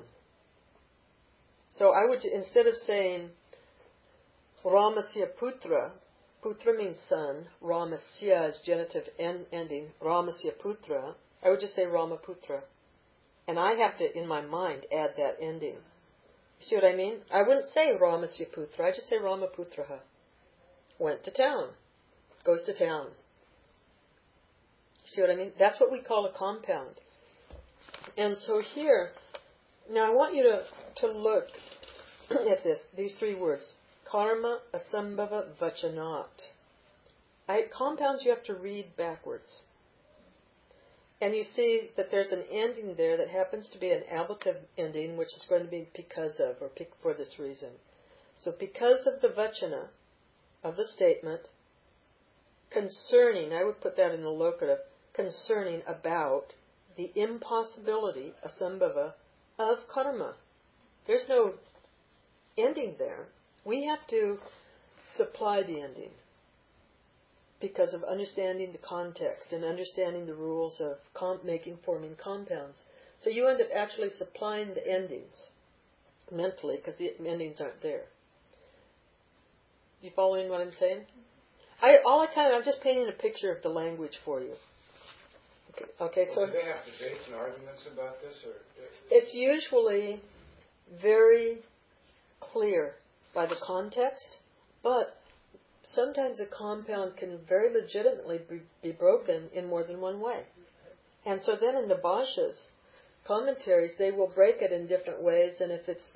So I would, instead of saying Ramasya putra, putra means son, Ramasya is genitive ending, Ramasya putra, I would just say Ramaputra. And I have to, in my mind, add that ending. See what I mean? I wouldn't say Ramasya putra, I just say Ramaputraha. Went to town. Goes to town. See what I mean? That's what we call a compound. And so here, now I want you to look at this, these 3 words. Karma, asambhava, vachanat. Compounds you have to read backwards. And you see that there's an ending there that happens to be an ablative ending, which is going to be because of, or for this reason. So because of the vachana of the statement, concerning, I would put that in the locative, concerning about the impossibility, asambhava, of karma. There's no ending there. We have to supply the ending because of understanding the context and understanding the rules of forming compounds. So you end up actually supplying the endings mentally because the endings aren't there. You following what I'm saying? I'm just painting a picture of the language for you. Okay, so do they have debates and arguments about this, or it's usually very clear by the context, but sometimes a compound can very legitimately be broken in more than one way. And so then in the bhashas, commentaries, they will break it in different ways, and if it's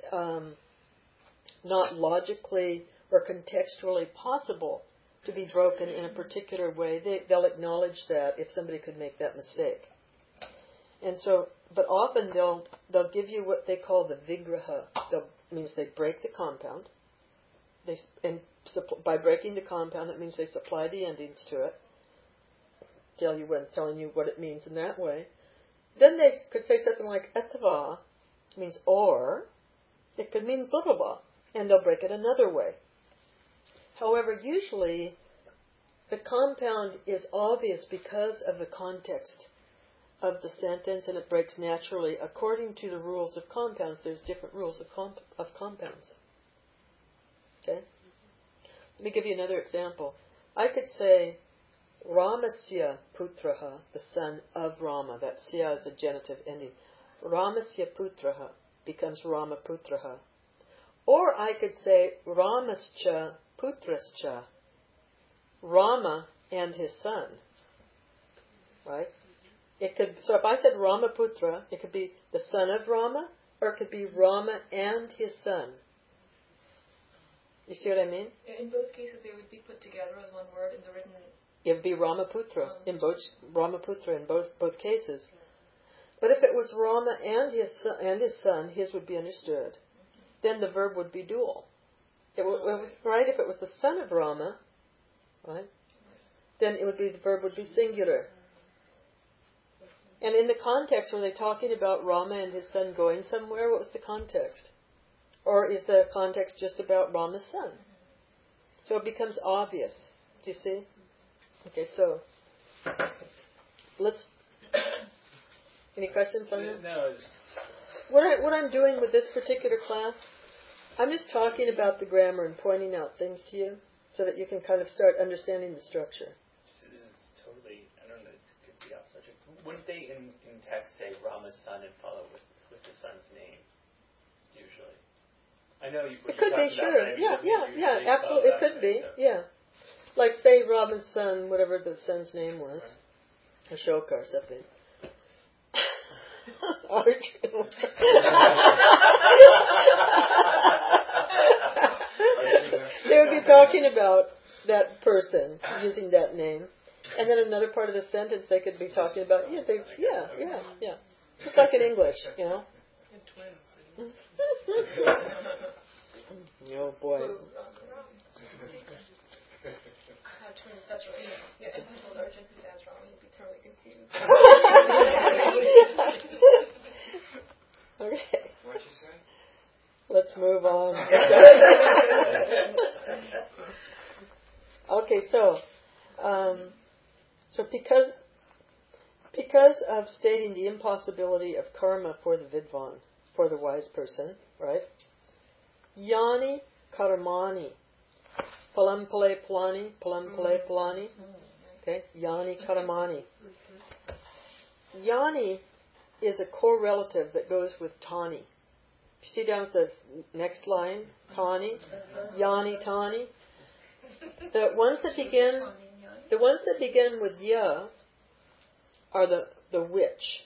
not logically or contextually possible to be broken in a particular way, they'll acknowledge that if somebody could make that mistake. And so, but often they'll give you what they call the vigraha. Means they break the compound. By breaking the compound, it means they supply the endings to it. Telling you what it means in that way. Then they could say something like etava, means or. It could mean blah blah blah, and they'll break it another way. However, usually the compound is obvious because of the context of the sentence, and it breaks naturally. According to the rules of compounds, there's different rules of compounds. Okay? Let me give you another example. I could say Ramasya putraha, the son of Rama. That sya is a genitive ending. Ramasya putraha becomes Ramaputraha. Or I could say Ramascha putrascha, Rama and his son. Right? So if I said Ramaputra, it could be the son of Rama, or it could be Rama and his son. You see what I mean? In both cases, they would be put together as one word in the written. It would be Ramaputra in both cases. But if it was Rama and his son, his would be understood. Then the verb would be dual. It was right if it was the son of Rama, right? then it would be, the verb would be singular. And in the context, were they talking about Rama and his son going somewhere? What was the context? Or is the context just about Rama's son? So it becomes obvious. Do you see? Okay, so let's. Any questions on that? No. What I'm doing with this particular class, I'm just talking about the grammar and pointing out things to you so that you can kind of start understanding the structure. This is totally, I don't know, it could be off subject. Wouldn't they in text say Rama's son and follow with the son's name, usually? I know you It could be, sure. Yeah, absolutely. It could be, yeah. Like, say, Rama's son, whatever the son's name was, Ashoka or something. They would be talking about that person using that name, and then another part of the sentence they could be talking about. Yeah. Just like in English, you know. And twins, didn't you? Oh boy. Twins, that's right. Yeah, if I told Arjun who dad's wrong, he'd be totally confused. Okay. What'd you say? Let's move on. Okay, so because of stating the impossibility of karma for the vidvan, for the wise person, right? Yani karmani. Palam pale plani. Okay? Yani karamani. Yani is a correlative that goes with tani. You see down at the next line, tani, yani tani. The ones that begin with ya are the which.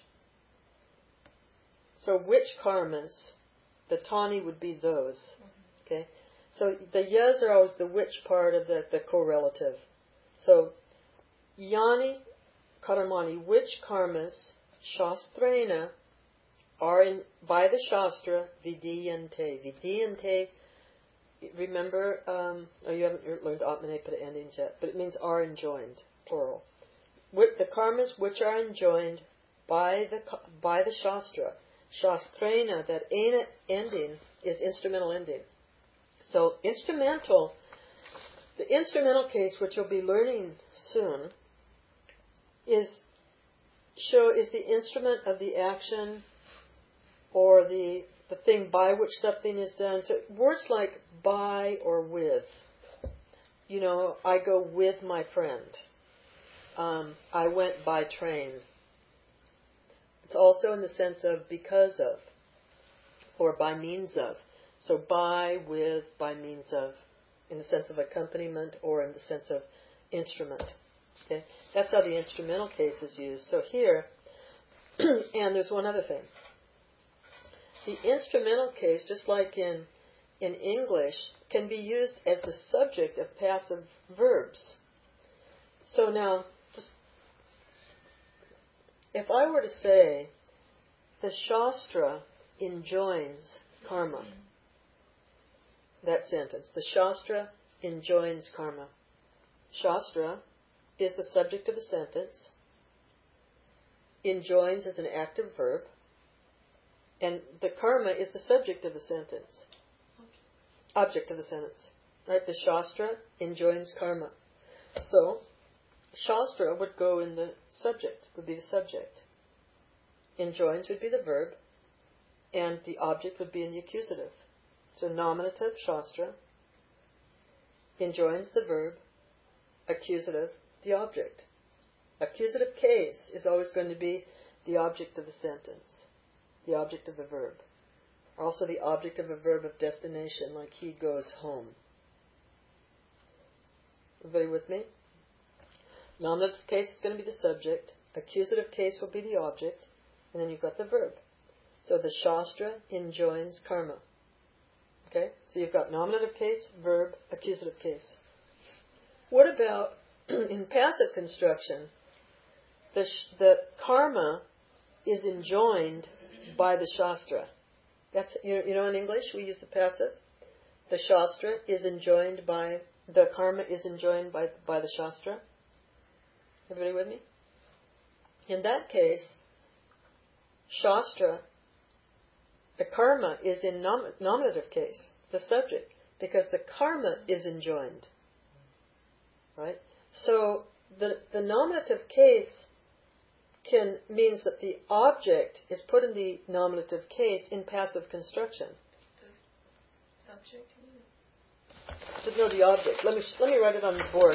So which karmas, the tani would be those. Okay? So the yas are always the which part of the correlative. So yani karamani, which karmas shastrena are by the shastra vidiyante. Vidiyante, remember, you haven't learned Atmanepada endings yet, but it means are enjoined, plural. The karmas which are enjoined by the shastra. Shastrena, that ena ending is instrumental ending. So the instrumental case, which you'll be learning soon, is the instrument of the action or the thing by which something is done. So words like by or with. You know, I go with my friend. I went by train. It's also in the sense of because of or by means of. So by, with, by means of, in the sense of accompaniment or in the sense of instrument. Okay, that's how the instrumental case is used. So here, and there's one other thing. The instrumental case, just like in English, can be used as the subject of passive verbs. So now, if I were to say, the Shastra enjoins karma, that sentence, the Shastra enjoins karma. Shastra is the subject of the sentence. Enjoins is an active verb. And the karma is the subject of the sentence. Object of the sentence. Right? The Shastra enjoins karma. So, Shastra would go in the subject, would be the subject. Enjoins would be the verb. And the object would be in the accusative. So nominative, Shastra, enjoins the verb, accusative, the object. Accusative case is always going to be the object of the sentence, the object of the verb. Also the object of a verb of destination, like he goes home. Everybody with me? Nominative case is going to be the subject, accusative case will be the object, and then you've got the verb. So the Shastra enjoins karma. Okay? So you've got nominative case, verb, accusative case. What about in passive construction? The karma is enjoined by the Shastra. That's you know in English we use the passive. The Shastra is enjoined by the karma is enjoined by the Shastra. Everybody with me? In that case, Shastra, the karma is in nominative case, the subject, because the karma is enjoined. Right? So the nominative case means that the object is put in the nominative case in passive construction. The subject? No, the object. Let me write it on the board.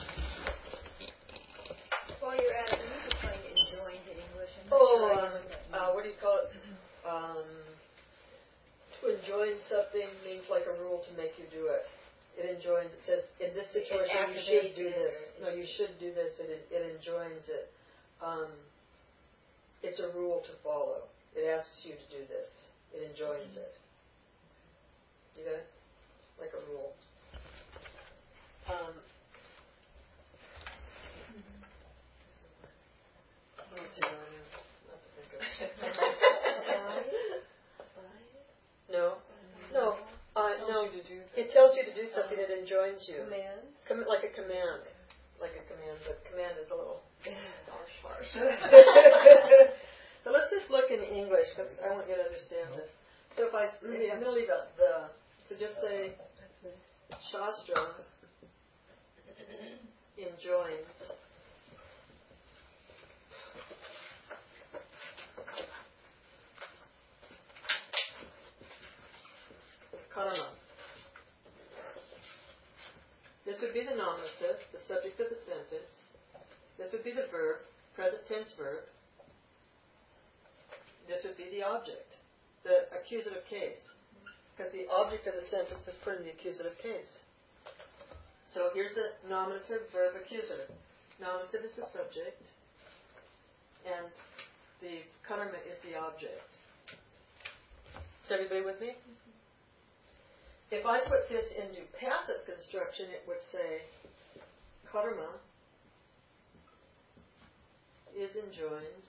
While you're at it, you can find enjoined in English. What do you call it? To enjoin something means like a rule to make you do it. It enjoins. It says in this situation you should do this. No, you should do this. It enjoins it. It's a rule to follow. It asks you to do this. It enjoins it. You got it? Like a rule. No. It tells you to do something. It enjoins you. Command? Like a command. But command is a little harsh. So let's just look in English, because I want you to understand this. So I'm going to leave out the. So just say Shastra enjoins karma. This would be the nominative, the subject of the sentence. This would be the verb, present tense verb. This would be the object, the accusative case, because the object of the sentence is put in the accusative case. So here's the nominative, verb, accusative. Nominative is the subject, and the karma is the object. Is everybody with me? If I put this into passive construction, it would say karma is enjoined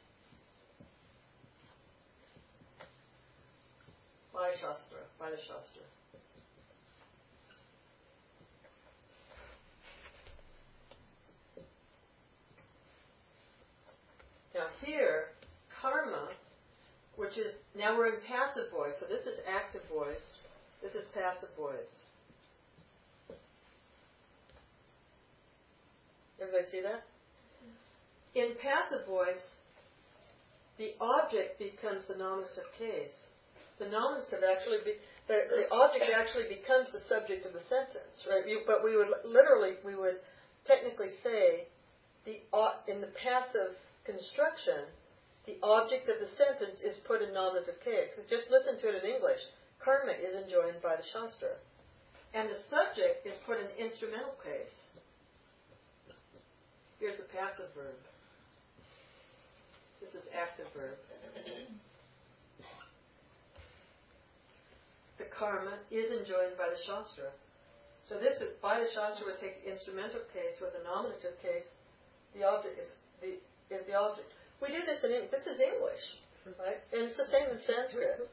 by the Shastra. Now here, karma, which is, now we're in passive voice, so this is active voice, this is passive voice. Everybody see that? In passive voice, the object becomes the nominative case. The nominative the object actually becomes the subject of the sentence, right? But we would technically say, in the passive construction, the object of the sentence is put in nominative case. Just listen to it in English. Karma is enjoined by the Shastra. And the subject is put in instrumental case. Here's the passive verb. This is active verb. The karma is enjoined by the Shastra. So this is, by the Shastra would take the instrumental case with the nominative case. The object is the object. We do this in English. This is English, right? And it's the same in Sanskrit.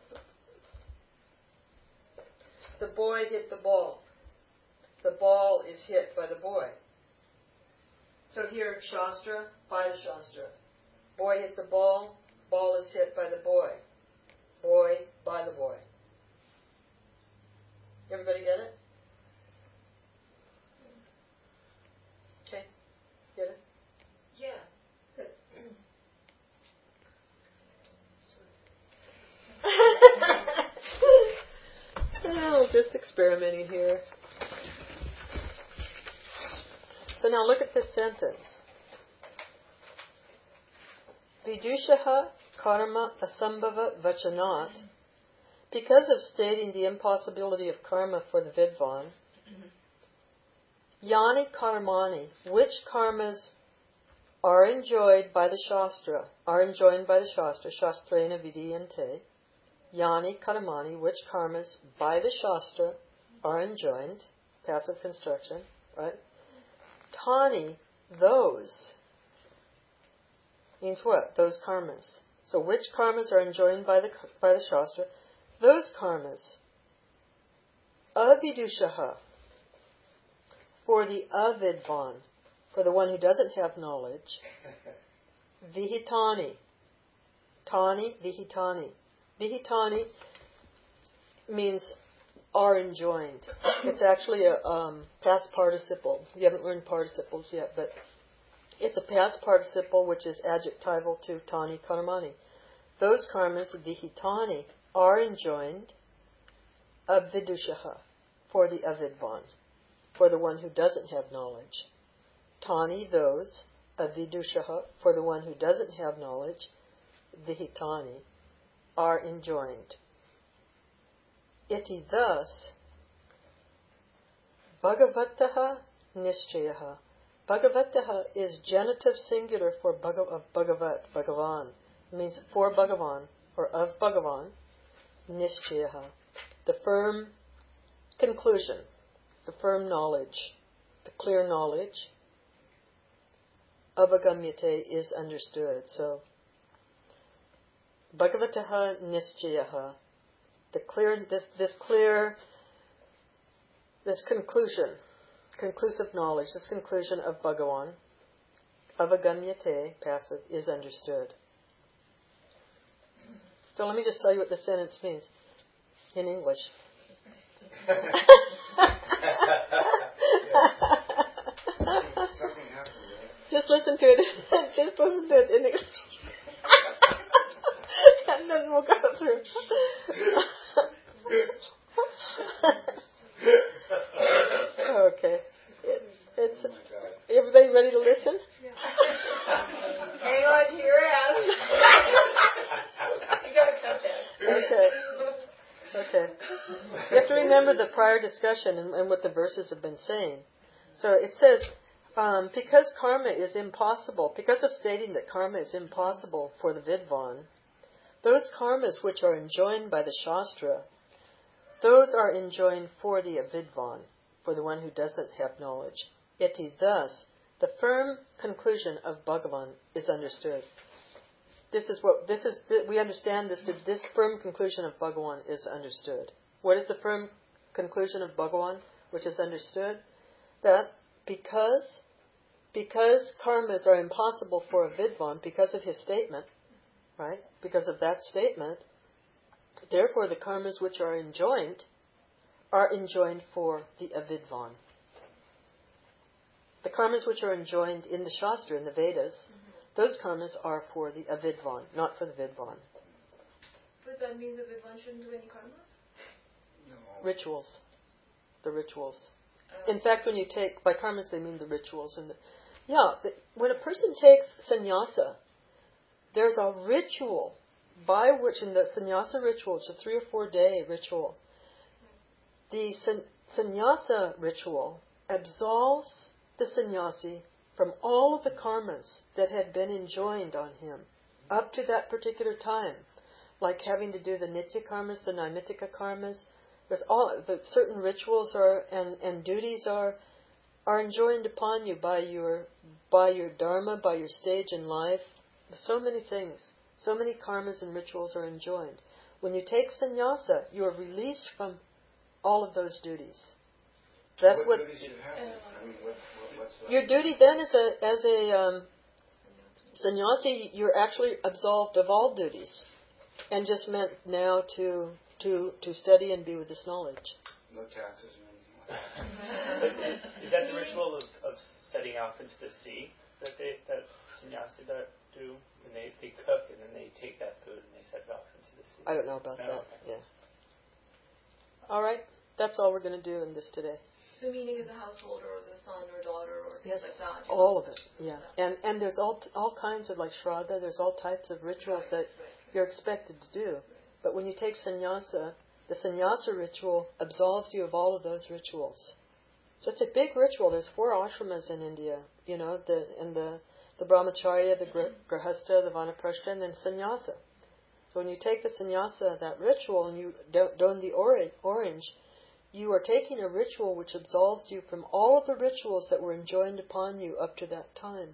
The boy hit the ball. The ball is hit by the boy. So here, Shastra, by the Shastra. Boy hit the ball is hit by the boy. Boy, by the boy. Everybody get it? Okay. Get it? Yeah. Good. Well, just experimenting here. So now look at this sentence. Vidushaha karma asambhava vachanat. Because of stating the impossibility of karma for the Vidvan, yani karmani, which karmas are enjoined by the Shastra, Shastrena vidiyante, yani karmani, which karmas by the Shastra are enjoined, passive construction, right? Tani, those, means what? Those karmas. So which karmas are enjoined by the Shastra? Those karmas, avidushaha, for the avidvan. for the one who doesn't have knowledge, vihitani. Tani, vihitani. Vihitani means are enjoined. It's actually a past participle. You haven't learned participles yet, but it's a past participle which is adjectival to tani karmani. Those karmas, vihitani, are enjoined avidushaha, for the avidvan, for the one who doesn't have knowledge. Tani, those, avidushaha, for the one who doesn't have knowledge, vihitani, are enjoined. Iti thus, bhagavataha nishchayaha. Bhagavataha is genitive singular for of Bhagavat, Bhagavan. It means for Bhagavan, or of Bhagavan, nishchayaha. The firm conclusion, the firm knowledge, the clear knowledge, avagamyate is understood. So, Bhagavataha nishchayaha. The clear, this conclusion, conclusive knowledge, this conclusion of Bhagavan, avagamyate, passive, is understood. So let me just tell you what the sentence means in English. Something happened there. Just listen to it. Just listen to it in English. And then we'll go through. Okay. It's everybody ready to listen? Hang on to your ass. You gotta cut that. Okay. You have to remember the prior discussion and what the verses have been saying. So it says, because karma is impossible, because of stating that karma is impossible for the Vidvan, those karmas which are enjoined by the Shastra, those are enjoined for the avidvan, for the one who doesn't have knowledge. Iti thus, the firm conclusion of Bhagavan is understood. We understand this firm conclusion of Bhagavan is understood. What is the firm conclusion of Bhagavan which is understood? That because karmas are impossible for a vidvan, because of his statement, right? Because of that statement, therefore the karmas which are enjoined for the avidvan. The karmas which are enjoined in the Shastra, in the Vedas, those karmas are for the avidvan, not for the vidvan. But that means that Vidvan shouldn't do any karmas? No. Rituals. The rituals. In fact, when you take, by karmas they mean the rituals. When a person takes sannyasa, there's a ritual by which, in the sannyasa ritual, it's a 3 or 4 day ritual, the sannyasa ritual absolves the sannyasi from all of the karmas that had been enjoined on him up to that particular time, like having to do the nitya karmas, the naimittika karmas. There's all the certain rituals and duties are enjoined upon you by your dharma, by your stage in life. So many things, so many karmas and rituals are enjoined. When you take sannyasa, you are released from all of those duties. That's what duties do you have? I mean, what's that? Your duty then as a sannyasi, you're actually absolved of all duties, and just meant now to study and be with this knowledge. No taxes or anything like that. Is that the ritual of setting off into the sea that sannyasi do? And they cook and then they take that food and they set it off into the sea? I don't know about that. Okay. Yeah. All right. That's all we're going to do in this today. So meaning as a householder or as a son or daughter or things like that? All of it. Yeah. And there's all kinds of, like Shraddha, there's all types of rituals that you're expected to do. But when you take sannyasa, the sannyasa ritual absolves you of all of those rituals. So it's a big ritual. There's 4 ashramas in India, the brahmacharya, the grihastha, the vanaprastha, and then sannyasa. So when you take the sannyasa, that ritual, and you don the orange, you are taking a ritual which absolves you from all of the rituals that were enjoined upon you up to that time.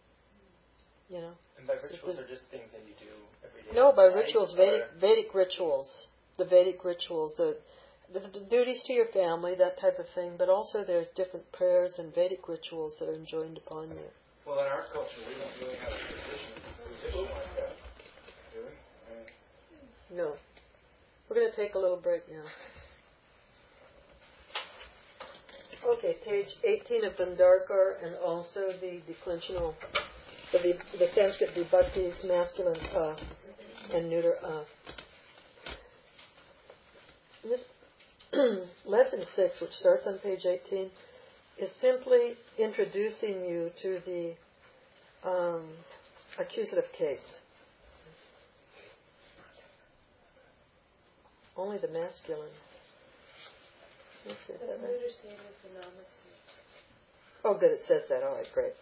And by rituals are just things that you do every day? No, by rituals, Vedic rituals. The Vedic rituals, the duties to your family, that type of thing, but also there's different prayers and Vedic rituals that are enjoined upon you. Well, in our culture, we don't really have a position like that, do we? No. We're going to take a little break now. Okay, page 18 of Bhandarkar, and also the declensional, the Sanskrit vibhaktis, masculine and neuter. This lesson 6, which starts on page 18, is simply introducing you to the accusative case. Only the masculine. Let's see, is that right? Oh, good, it says that. All right, great.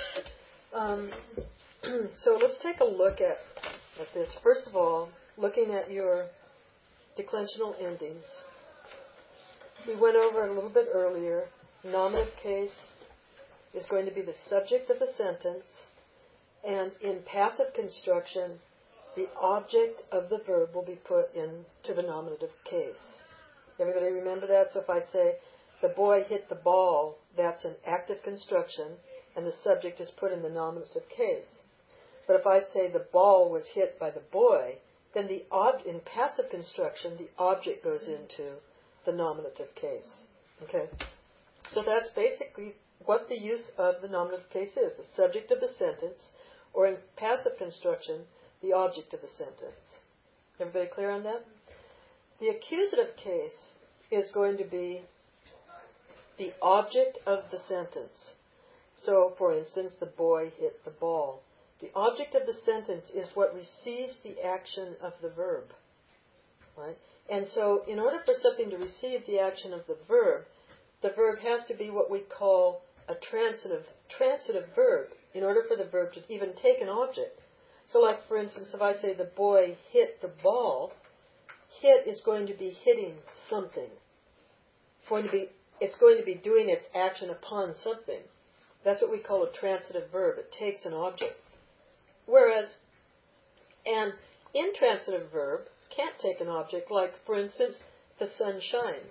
Thanks. So let's take a look at this. First of all, looking at your declensional endings. We went over a little bit earlier. Nominative case is going to be the subject of the sentence, and in passive construction, the object of the verb will be put into the nominative case. Everybody remember that? So if I say, the boy hit the ball, that's an active construction, and the subject is put in the nominative case. But if I say the ball was hit by the boy, then in passive construction, the object goes into the nominative case. Okay? So that's basically what the use of the nominative case is, the subject of the sentence, or in passive construction, the object of the sentence. Everybody clear on that? The accusative case is going to be the object of the sentence. So, for instance, the boy hit the ball. The object of the sentence is what receives the action of the verb. Right? And so, in order for something to receive the action of the verb has to be what we call a transitive verb, in order for the verb to even take an object. So, like, for instance, if I say the boy hit the ball, hit is going to be hitting something. It's going to be doing its action upon something. That's what we call a transitive verb. It takes an object. Whereas an intransitive verb can't take an object, like, for instance, the sun shines.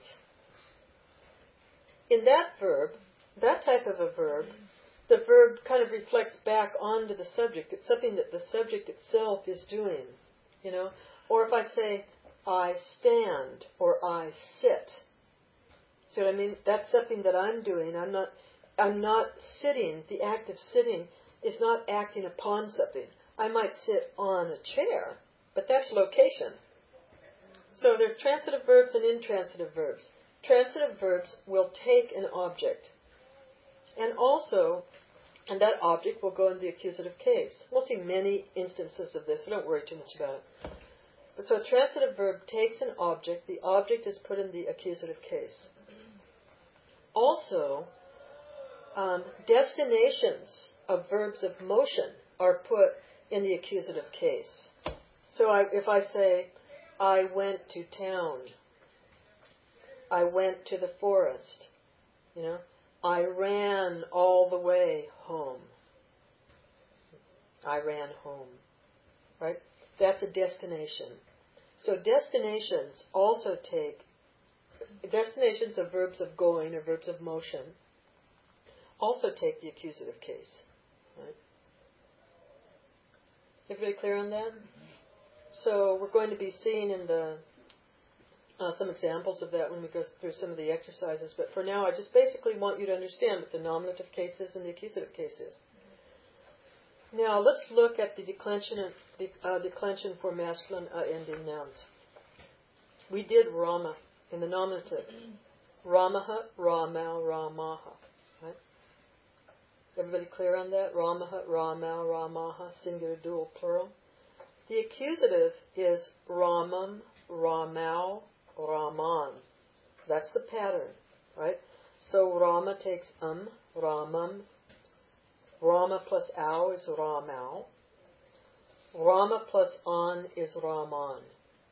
In that verb, that type of a verb, the verb kind of reflects back onto the subject. It's something that the subject itself is doing, you know. Or if I say, I stand, or I sit. See what I mean? That's something that I'm doing. I'm not sitting. The act of sitting is not acting upon something. I might sit on a chair, but that's location. So there's transitive verbs and intransitive verbs. Transitive verbs will take an object. And that object will go in the accusative case. We'll see many instances of this, so don't worry too much about it. But so a transitive verb takes an object. The object is put in the accusative case. Also, destinations of verbs of motion are put in the accusative case. So if I say, I went to town, I went to the forest, you know, I ran all the way home. I ran home. Right? That's a destination. So destinations of verbs of going or verbs of motion also take the accusative case. Right? Everybody clear on that? So we're going to be seeing in the some examples of that when we go through some of the exercises. But for now, I just basically want you to understand what the nominative case is and the accusative case is. Now, let's look at the declension for masculine ending nouns. We did Rama in the nominative. Ramaha, Ramau, Ramaha. Right? Everybody clear on that? Ramaha, Ramau, Ramaha, singular, dual, plural. The accusative is Ramam, Ramau, Raman. That's the pattern, right? So Rama takes Ramam. Rama plus au is Ramau. Rama plus an is Raman.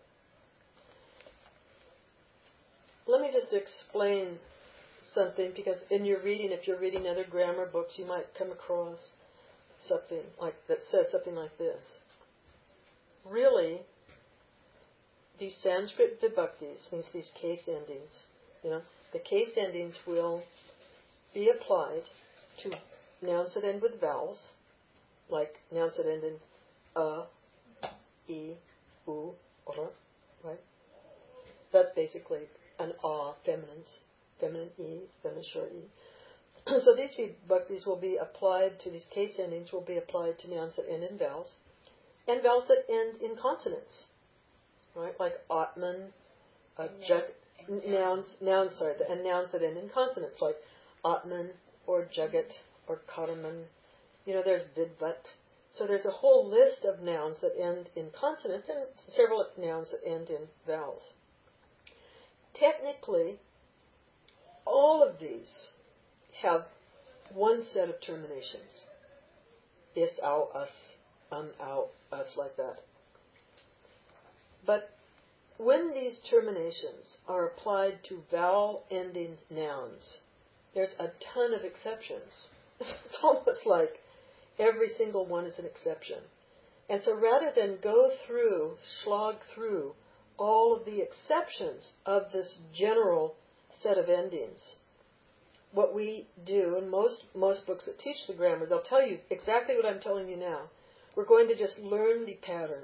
Let me just explain something, because in your reading, if you're reading other grammar books, you might come across something like that says something like this. Really, these Sanskrit vibhaktis, means these case endings, the case endings will be applied to nouns that end with vowels, like nouns that end in a, e, u, or, right? That's basically an a, feminine e, feminine short e. So these vibhaktis will be applied to, these case endings will be applied to nouns that end in vowels, and vowels that end in consonants, right? Like atman, nouns that end in consonants, like atman or jagat or karman. There's vidvat. So there's a whole list of nouns that end in consonants and several nouns that end in vowels. Technically, all of these have one set of terminations. Is, ow, us, ow, us, like that. But when these terminations are applied to vowel-ending nouns, there's a ton of exceptions. It's almost like every single one is an exception. And so rather than slog through all of the exceptions of this general set of endings, what we do, in most books that teach the grammar, they'll tell you exactly what I'm telling you now. We're going to just learn the pattern.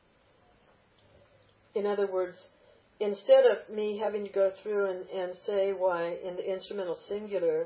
In other words, instead of me having to go through and say why in the instrumental singular,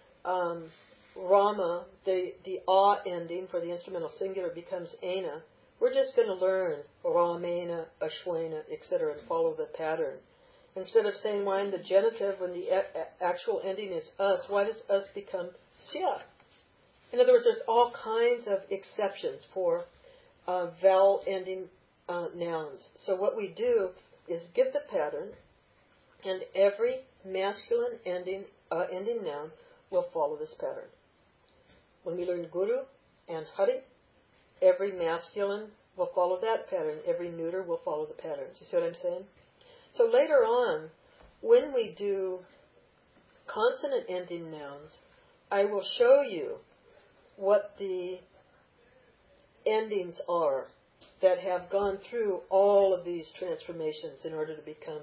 Rama, the a ending for the instrumental singular becomes ena, we're just going to learn Ramena, Ashwena, etc. and follow the pattern. Instead of saying why in the genitive when the actual ending is us, why does us become sya? In other words, there's all kinds of exceptions for vowel ending nouns. So what we do is give the pattern, and every masculine ending noun will follow this pattern. When we learn Guru and Hari, every masculine will follow that pattern. Every neuter will follow the pattern. Do you see what I'm saying? So later on, when we do consonant ending nouns, I will show you what the endings are that have gone through all of these transformations in order to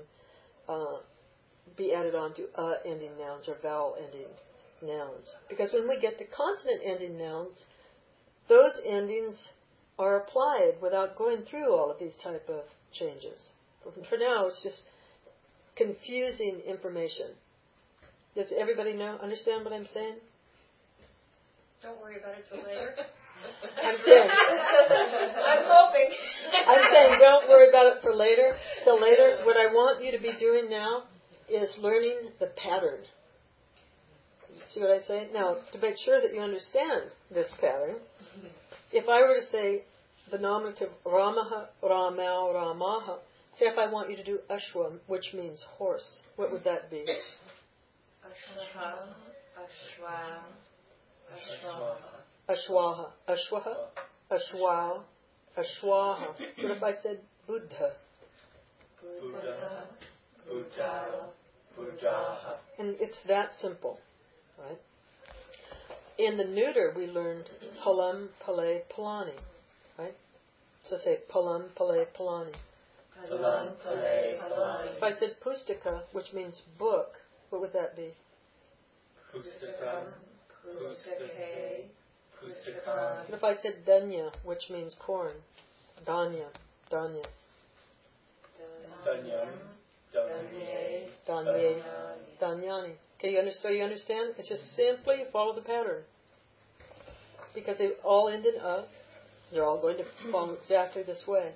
be added on to ending nouns or vowel ending nouns. Because when we get to consonant ending nouns, those endings are applied without going through all of these type of changes. For now, it's just confusing information. Does everybody understand what I'm saying? Don't worry about it till later. I'm saying. I'm hoping. I'm saying don't worry about it till later. What I want you to be doing now is learning the pattern. See what I say? Now, to make sure that you understand this pattern, if I were to say the nominative Ramaha, Ramau, Ramaha, say if I want you to do Ashwam, which means horse, what would that be? Ashwaha, Ashwam, Ashwaha. Ashwaha, Ashwaha, Ashwa, Ashwaha. What if I said Buddha? Buddha, Buddha, Buddhaha. And it's that simple, right? In the neuter, we learned Palam, Pale, Palani, right? So say Palam, Pale, Palani. Palam, Pale, Palani. If I said Pustaka, which means book, what would that be? Pustakam, Pustake, Pustakam. What if I said Danya, which means corn? Danya, Danya. Danyam, Danye, Danye, Danyani. Okay, so you understand? It's just simply follow the pattern. Because they all end in they're all going to follow exactly this way.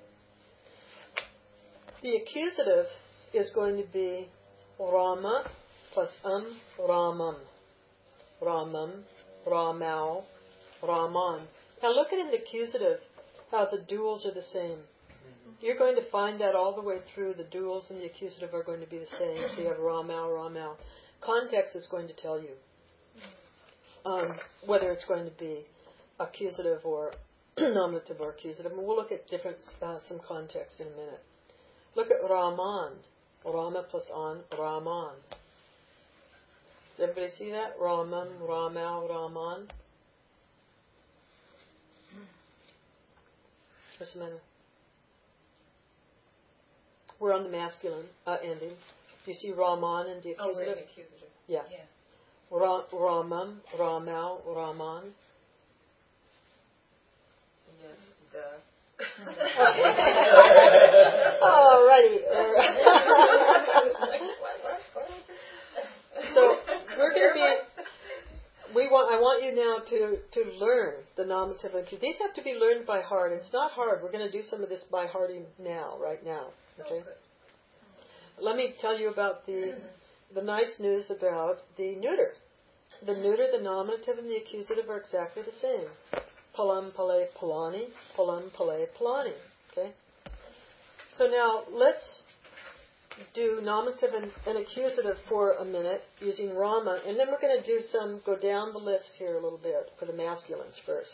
The accusative is going to be Rama plus Ramam. Ramam, Ramau, Raman. Now look at in the accusative how the duals are the same. You're going to find that all the way through. The duals and the accusative are going to be the same. So you have Ramau, Ramau. Context is going to tell you whether it's going to be accusative or nominative or accusative. And we'll look at some context in a minute. Look at Raman. Rama plus on, Raman. Does everybody see that? Ramam, Ramau, Raman. What's the matter? We're on the masculine ending. Do you see Raman in the accusative? Oh, we're in the accusative. Yeah. Ramam, Ramau, Raman. Yes, duh. Alrighty. So we're going to be. I want you now to learn the nominative and accusative. These have to be learned by heart. It's not hard. We're going to do some of this by hearting now, right now. Okay. Let me tell you about the nice news about the neuter. The neuter, the nominative, and the accusative are exactly the same. Palam, pale, palani. Palam, pale, palani. Okay? So now, let's do nominative and accusative for a minute using Rama, and then we're going to go down the list here a little bit for the masculines first.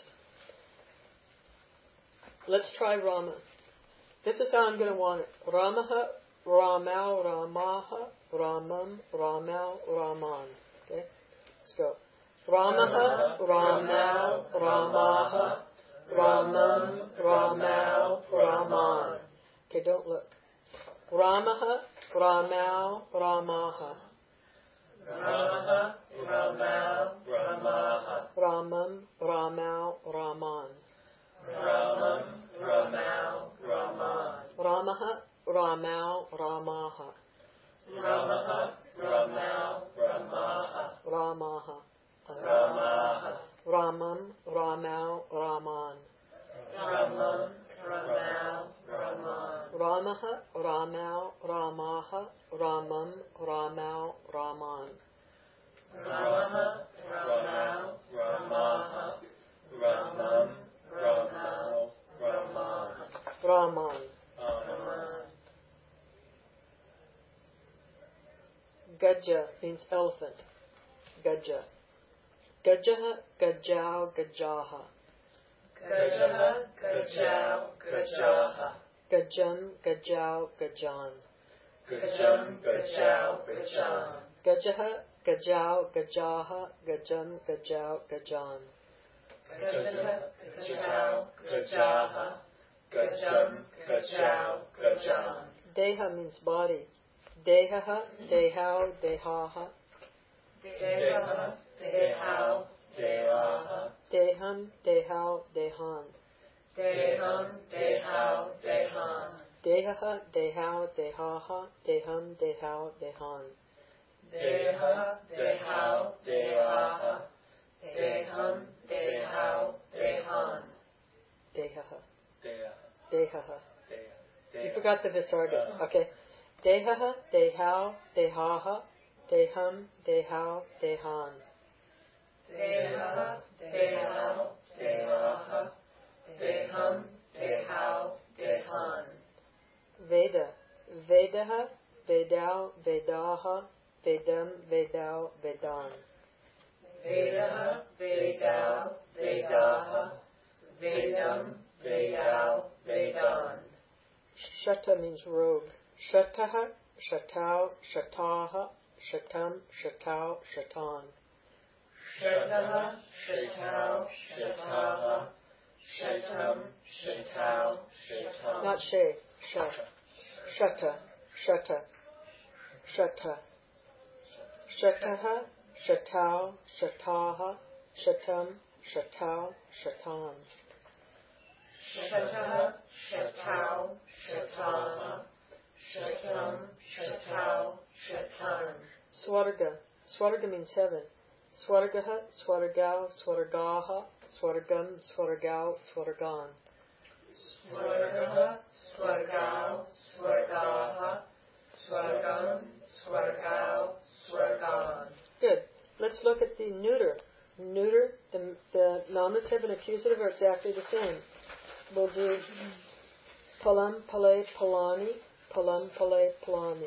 Let's try Rama. This is how I'm going to want it. Ramaha, Ramau, Ramaha, Ramam, Ramau, Raman. Okay? Let's go. Ramaha, Ramau, Ramaha, Ramam, Ramau, Raman. Okay, don't look. Ramaha, Ramau, Ramaha. Ramaha, Ramau, Ramaha. Ramam, Ramau, Raman. Ramam, Ramau, Raman. Ramaha, Ramau, Ramaha. Ramaha, Ramau, Ramaha. Ramaha. Ramaha. Ramam, Ramau, Raman. Ramam, Ramau, Raman. Ramaha, Ramau, Ramaha. Ramam, Ramau, Raman. Ramaha, Ramau, Ramaha. Ramam, Ramau, Raman. Raman. Raman. Gaja means elephant. Gaja. Gajaha, Gajau, Gajaha. Gajaha, Gajau, Gajaha. Gajam, Gajau, Gajan. Gajam, Gajau, Gajan. Gajaha, Gajau, Gajaha. Gajam, Gajau, Gajan. Gajaha, Gajau, Gajaha. Gajam, Gajau, Gajan. Deha means body. Dehaha, Dehau, Dehaha. Dehaha, Dehau, Dehaha. Deham, Dehau, Dehan. Deham, Dehau, Dehan. Dehaha, Dehau, Dehaha. Deham, Dehau, Dehan. Deha, Dehau, Dehaha. Deham, Dehau, Dehan. Dehaha. Deha. Dehaha. Deha. You forgot the Visarga. Okay. Dehaha, Dehau, Dehaha. Deham, Dehau, Dehan. Deha, Dehau, Dehaha. Deham, Dehau, Dehan. Veda. Vedaha, Vedau, Vedaha. Vedam, Vedau, Vedan. Vedaha, Vedau, Vedaha. Vedam, Vedau, Vedan. Shata means robe. Shataha, Shatau, Shataha. Shatam, Shatau, Shatan. Shataha, Shatau, Shataha. Shatam, Shatau, Shatan. Not Shay. Shat. Shata. Shata. Shata. Shataha, Shatau, Shataha. Shatam, Shatau, Shatan. Shataha, Shatau, Shataha. Shatam, Shatau, Shatan. Swarga. Swarga means heaven. Swargaha, Swargau, Swargaha. Swargam, Swargau, Swargan. Swargaha, Swargau, Swargaha. Swargam, Swargau, Swargan. Good. Let's look at the neuter. Neuter, the nominative and accusative are exactly the same. We'll do palam, pale, palani. Palam, pale, palani.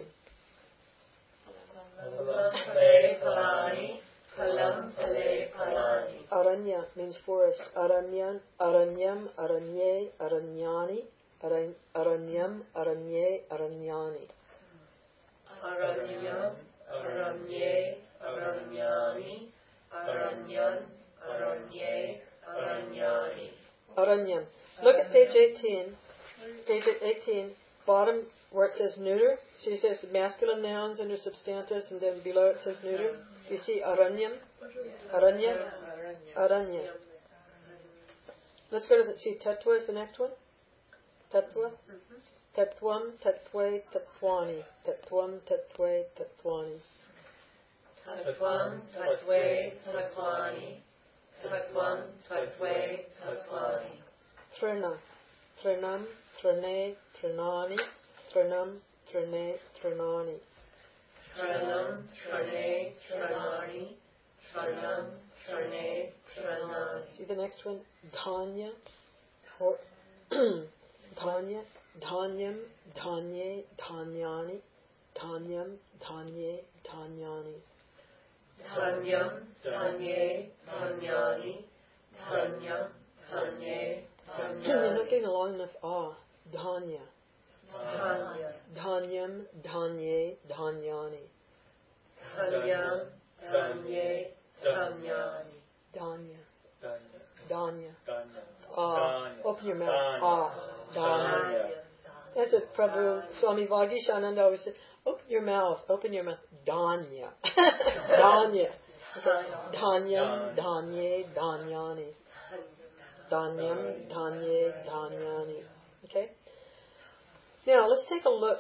Palam, pale, palani. Palam, pale, palani. Aranya means forest. Aranyan, aranyam, aranye, aranyani. Aranyam, aranye, aranyani. Aranyam, aranye, aranyani. Aranyan, aranye, aranyani. Aranyam. Look at page 18. Page 18. bottom where it says neuter. So you see it's masculine nouns under substantives, and then below it says neuter. You see aranyam, aranya, aranya. Let's go to see tattva is the next one. Tattva. Tattvam, tattve, tattvani. Tattvam, tattve, tattvani. Tattvam, tattve, tattvani. Tattvam, tattve, tattvani. Trina. Trinam, trine, trinani. Trinam, trine, trinani. Trinam, trine, trinani. Trinam, trine, trinani. See the next one? Dhanya. Or Dhanya. Dhanyam, dhanye, dhanyani. Dhanyam, dhanye, dhanyani. Dhanyam, dhanye, dhanyani. Dhanyam, dhanye, dhanyani. You're not getting along enough. Dhanya. Dhanya. Dhanyam, dhanye, dhanyani. Dhanyam, dhanye, dhanyani. Dhanya. Danya. Dhanya. Open your mouth. Dhanya. Dhanya. That's what Prabhu Swami Vagishananda always said. Open your mouth. Open your mouth. Dhanya. Dhanya. Dhanyam, dhanye, dhanyani. Dhanyam, dhanye, dhanyani. Okay? Now, let's take a look.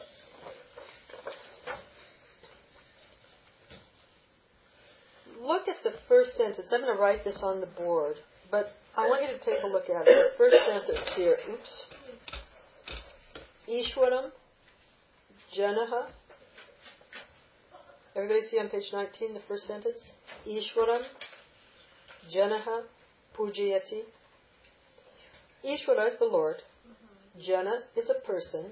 Look at the first sentence. I'm going to write this on the board, but I want you to take a look at it. The first sentence here. Oops. Ishwaram, Janaha. Everybody see on page 19 the first sentence? Ishwaram, Janaha, Pujayati. Ishwara is the Lord. Jana is a person.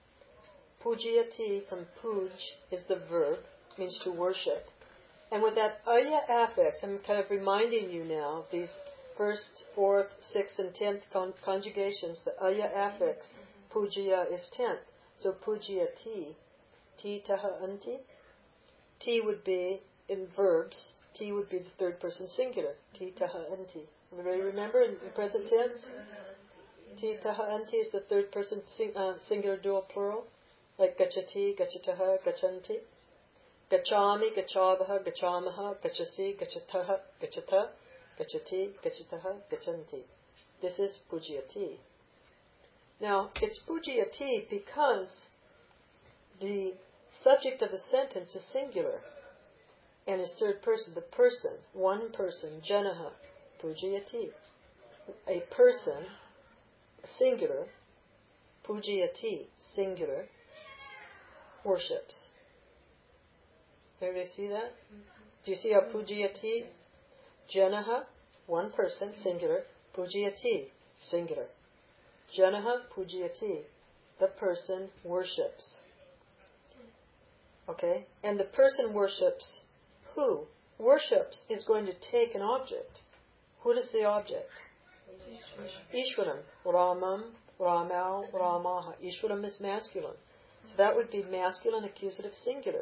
Pujayati from puj is the verb, means to worship. And with that aya affix, I'm kind of reminding you now of these first, fourth, sixth, and 10th conjugations. The aya affix, pujaya is 10th. So pujayati, ti taha anti. Ti would be in verbs. Ti would be the third person singular. Ti taha anti. Everybody remember in the present tense? Ti taha anti is the third person singular dual plural. Like gachati, gachataha, gachanti. Gachami, gachavaha, gachamaha, gachasi, gachataha, gachata, gachati, gachataha, gachanti. This is pujayati. Now, it's pujayati because the subject of the sentence is singular and is third person. The person, one person, janaha, pujayati. A person, singular, pujayati, singular, worships. Everybody see that? Do you see how pujayati? Janaha, one person, singular. Pujayati, singular. Janaha, pujayati. The person worships. Okay? And the person worships who? Worships is going to take an object. Who is the object? Ishwaram. Ramam, Ramal, Ramaha. Ishwaram is masculine. So that would be masculine accusative singular.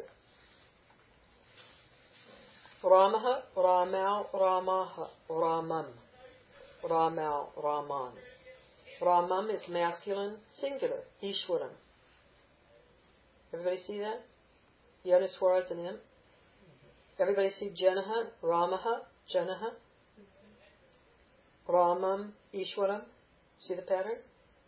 Ramaha, Ramal, Ramaha, Ramam, Ramal, Raman. Ramam is masculine singular, Ishwaram. Everybody see that? The Anuswara is an M. Everybody see Janaha, Ramaha, Janaha, Ramam, Ishwaram. See the pattern?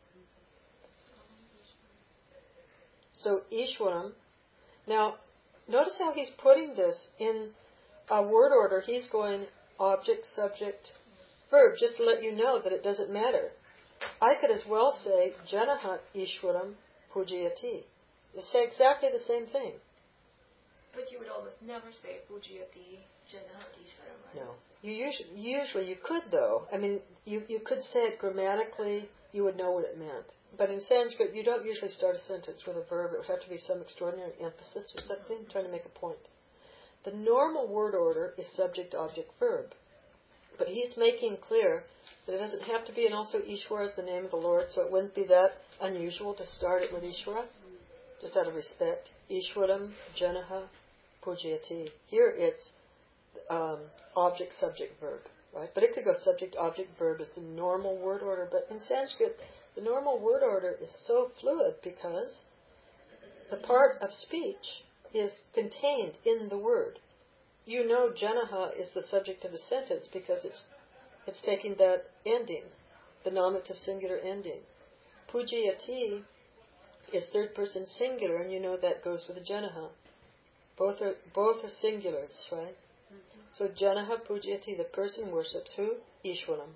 So Ishwaram. Now, notice how he's putting this in a word order. He's going object, subject, verb, just to let you know that it doesn't matter. I could as well say Janaha Ishwaram Pujayati. It's exactly the same thing. But you would almost never say Pujayati Janaha Ishwaram, right? No. Usually you could, though. I mean, you could say it grammatically, you would know what it meant. But in Sanskrit, you don't usually start a sentence with a verb. It would have to be some extraordinary emphasis or something, trying to make a point. The normal word order is subject, object, verb. But he's making clear that it doesn't have to be, and also Ishwara is the name of the Lord, so it wouldn't be that unusual to start it with Ishwara, just out of respect. Ishwaram, Janaha, Pujayati. Here it's object, subject, verb, right? But it could go subject, object, verb as the normal word order. But in Sanskrit, The normal word order is so fluid because the part of speech is contained in the word. You know Janaha is the subject of the sentence because it's taking that ending, the nominative singular ending. Pujyati is third person singular, and you know that goes with the Janaha. Both are singulars, right? Mm-hmm. So Janaha Pujyati, the person worships who? Ishwaram.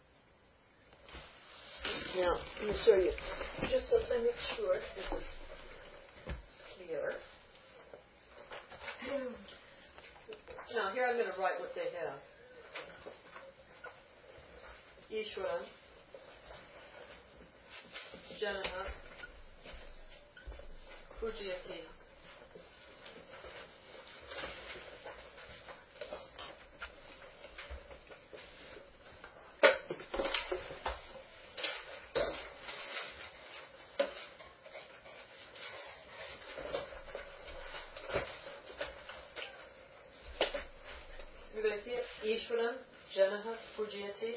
Now, let me show you. Just so I make sure this is clear. Now, here I'm going to write what they have. Ishwaram, Janaha, Pujyati. Everybody see it? Ishwaram, Janaha, Pujyati.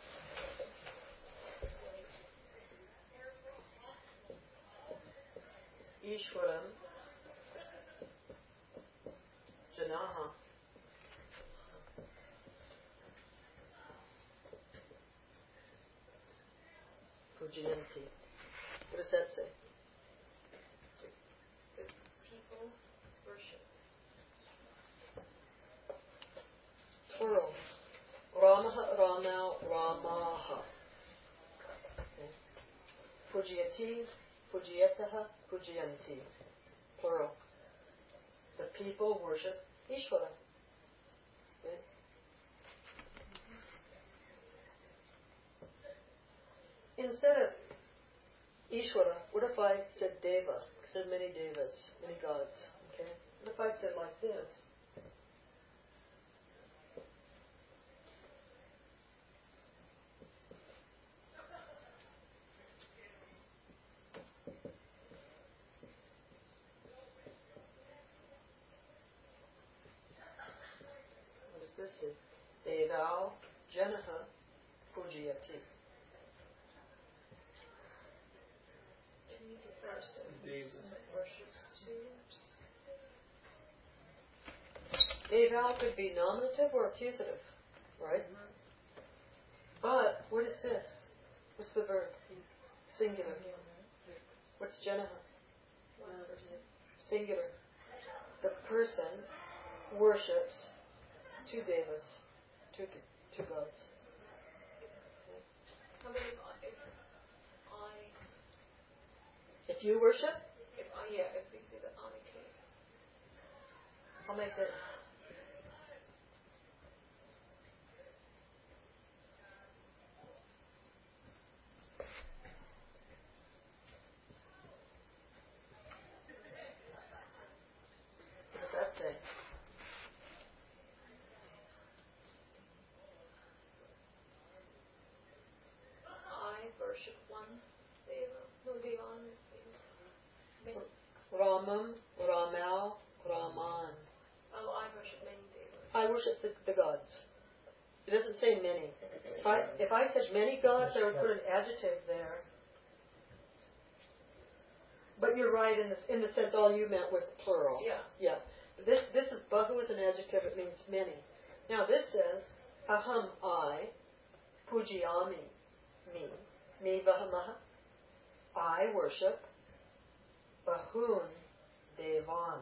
Ishwaram, Janaha. Pujyanti. What does that say? The people worship. Plural. Ramaha, Ramau, Ramaha. Okay. Pujyati, Pujyataha, Pujyanti. Plural. The people worship Ishvara. Okay. Instead of Ishvara, what if I said Deva? I said many Devas, many gods. Okay. What if I said like this? This is Devau Janaha Pujyati. The person worships too. Devau could be nominative or accusative, right? Mm-hmm. But what is this? What's the verb? Singular. What's Janaha? Singular. The person worships two devas, two gods. How about If you worship? if we say the Anike. I'll make that. What does that say? Worship one Deva. No, Devan is Deva. Ramam, Ramau, Raman. Oh, I worship many Devas. I worship the gods. It doesn't say many. If I said many gods, I would put an adjective there. But you're right in the sense all you meant was plural. Yeah. This is bahu is an adjective. It means many. Now this says aham I, pujyami me vahamaha. I worship bahun devan.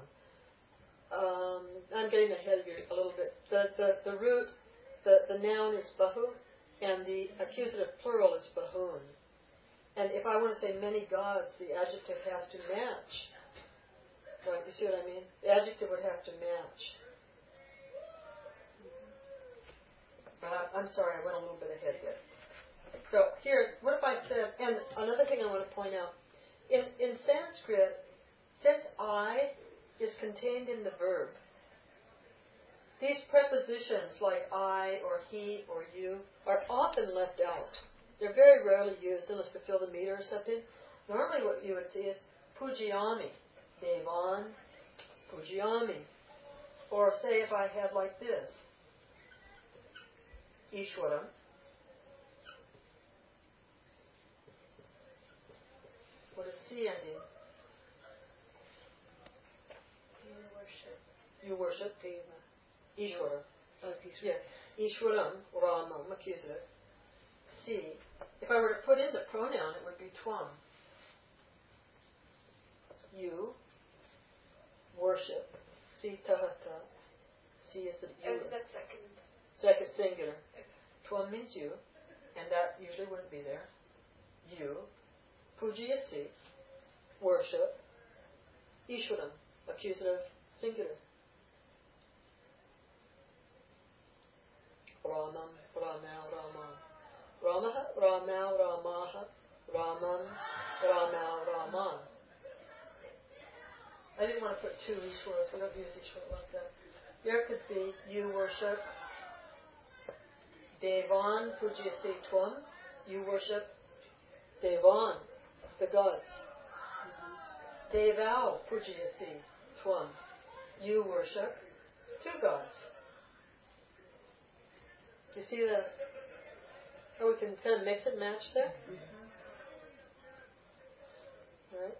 I'm getting ahead of you a little bit. The root, the noun is bahu, and the accusative plural is bahun. And if I want to say many gods, the adjective has to match. Right? You see what I mean? The adjective would have to match. But I'm sorry, I went a little bit ahead there. So here, what if I said, and another thing I want to point out, in Sanskrit, since I is contained in the verb, these prepositions like I or he or you are often left out. They're very rarely used unless to fill the meter or something. Normally what you would see is pujyami, devan, pujyami. Or say if I had like this, Ishwaram, What is C ending? You worship Deva. Ishvara. Oh, it's Yeah. Ishwaram, Ramam, accusative. C. If I were to put in the pronoun, it would be Twam. You worship. C tahata. C is the Oh, you. so that's second. Second singular. Twam means you, and that usually wouldn't be there. You. Pujiyasi. Worship. Ishwaram. Accusative singular. Ramam, Ramau, Ramam. Ramaha, Ramau, Ramaha, Raman, Ramau, Raman. I didn't want to put two Ishwaras. We don't use Ishwara like that. Here could be you worship Devan Pujyasi Tvam. You worship Devan, the gods. Devau Pujyasi Tvam. You worship two gods. You see the how we can kind of mix and match there? Right?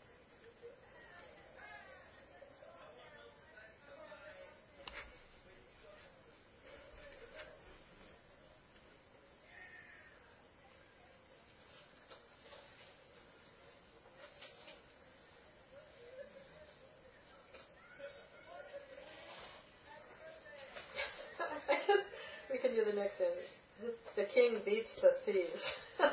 We can do the next sentence. The king beats the thieves.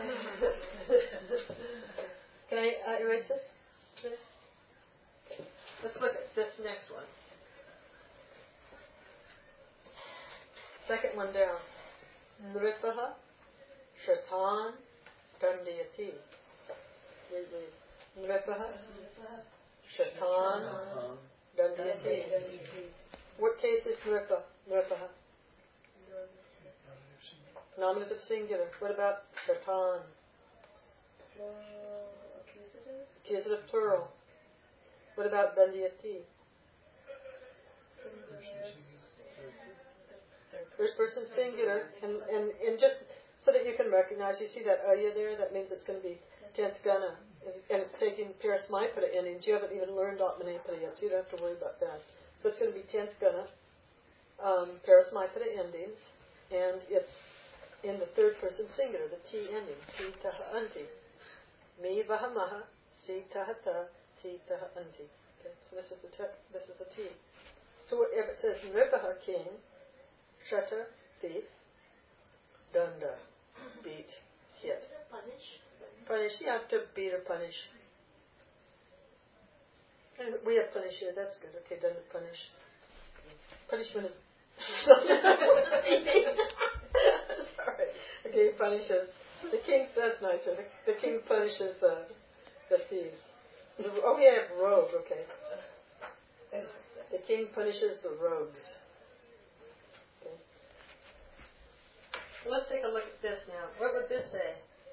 Can I erase this? Okay. Let's look at this next one. Second one down. Nripaha Shatan Dandiyati. Nripaha Shatan Dandiyati. What case is Nripa? Nripaha? Nominative singular. What about Shatan? Accusative plural. What about Dandiyati? First person singular. And just so that you can recognize, you see that Aya there? That means it's going to be 10th gana. And it's taking Parasmaipata endings. You haven't even learned Atmanepata yet, so you don't have to worry about that. So it's going to be 10th gana. Parasmaipata endings. And it's in the third person singular, the T ending, T taha anti. Me vahamaha, Si tahata, T taha anti. Okay, so this is the T. So if it says Nripaha king, Shata thief, Danda beat, hit. Punish, you have to beat or punish. And we have punish here, that's good. Okay, Danda punish. Punishment is sorry. Okay, punishes. The king, that's nicer. The king punishes the thieves. Oh, we have rogue, okay. The king punishes the rogues. Okay. Well, let's take a look at this now. What would this say?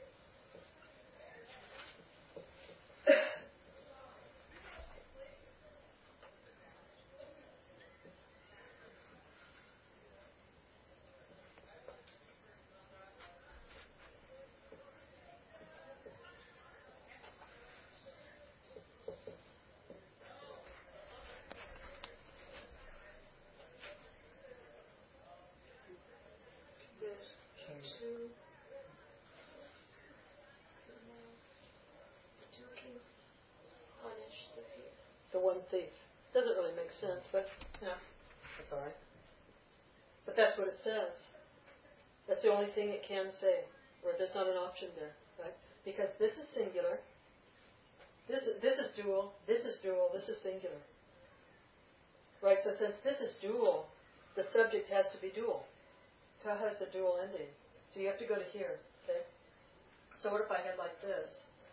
The one thief. Doesn't really make sense, but yeah, that's all right. But that's what it says. That's the only thing it can say, where there's not an option there, right? Because this is singular. This is dual. This is dual. This is singular. Right. So since this is dual, the subject has to be dual. Taha is a dual ending, so you have to go to here. Okay. So what if I had like this?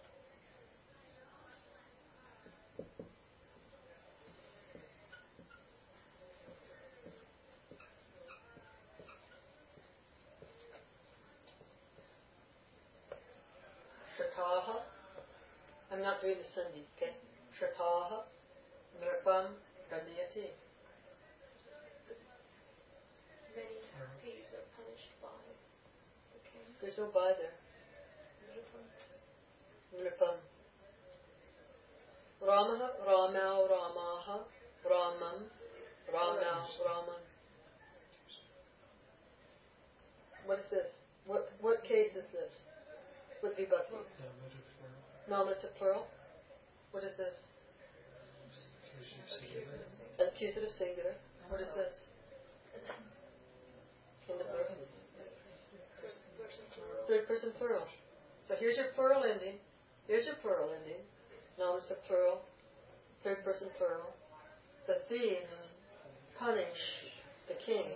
Shrataha. I'm not doing the sandhi, okay? Shrataha, Nripam, Dandiyati. Many thieves are punished by the king. There's no by there. Nripam. Ramaha, Ramau, Ramaha, Ramam, Ramau, Raman. What is this? What case is this? Would be Bhakti. Nominative plural. What is this? Accusative singular. What is this? In the verb. Third person plural. So here's your plural ending. Here's your plural ending. Nominative plural. Third person plural. The thieves punish the king.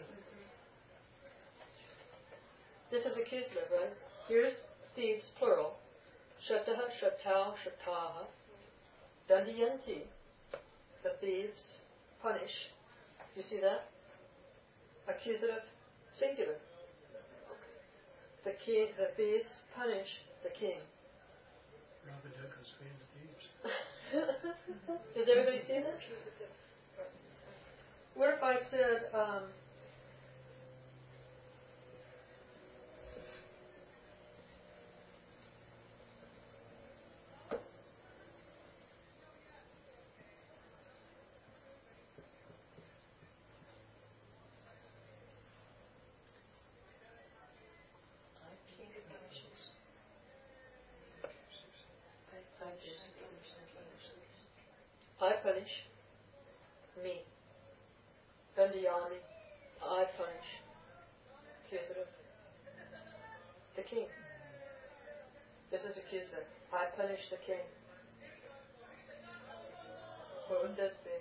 This is accusative, right? Here's thieves plural. Shataha, shatau, shataha. Dandiyanti. The thieves punish. You see that? Accusative singular. The thieves punish the king. Does everybody see this? What if I said, I punish me. Dandiyami, I punish. Accusative. The king. This is accusative. I punish the king. What would this be?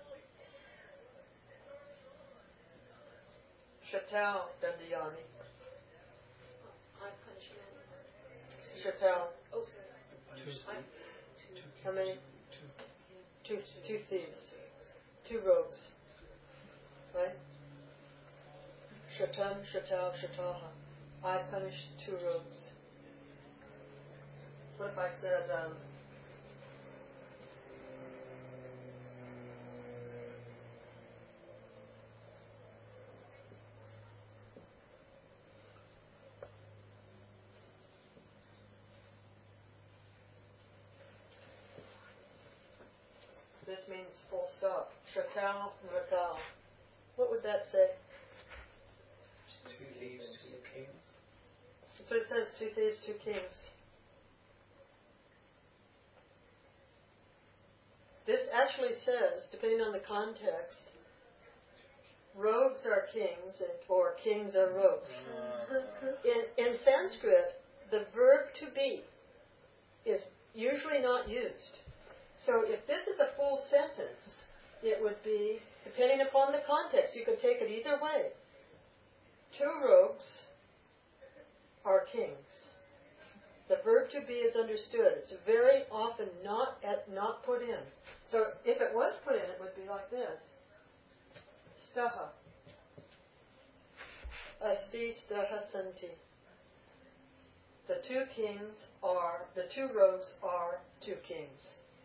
Shatau, Dandiyami. I punish men. Shatau. Oh, sorry. How many? Two thieves. Two rogues. Right? Shatam, shatau, shataha. I punish two rogues. What if I said, this means full stop. Shatau, ratau. What would that say? Two thieves, two kings. So it says two thieves, two kings. This actually says, depending on the context, rogues are kings or kings are rogues. In Sanskrit, the verb to be is usually not used. So if this is a full sentence, it would be, depending upon the context, you could take it either way. Two rogues are kings. The verb to be is understood. It's very often not put in. So if it was put in, it would be like this. Staha. Asti staha santi. The two rogues are two kings.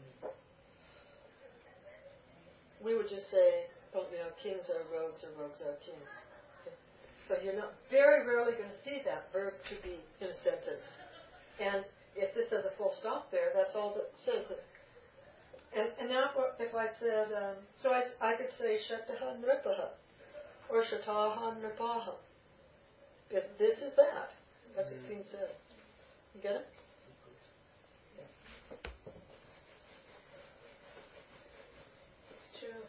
We would just say, kings are rogues or rogues are kings. Okay. So you're not very rarely going to see that verb to be in a sentence. And if this has a full stop there, that's all that says it. And now if I said, I could say shataha nripaha or shataha nripaha. If this is that, that's what's being said. You get it? It's true.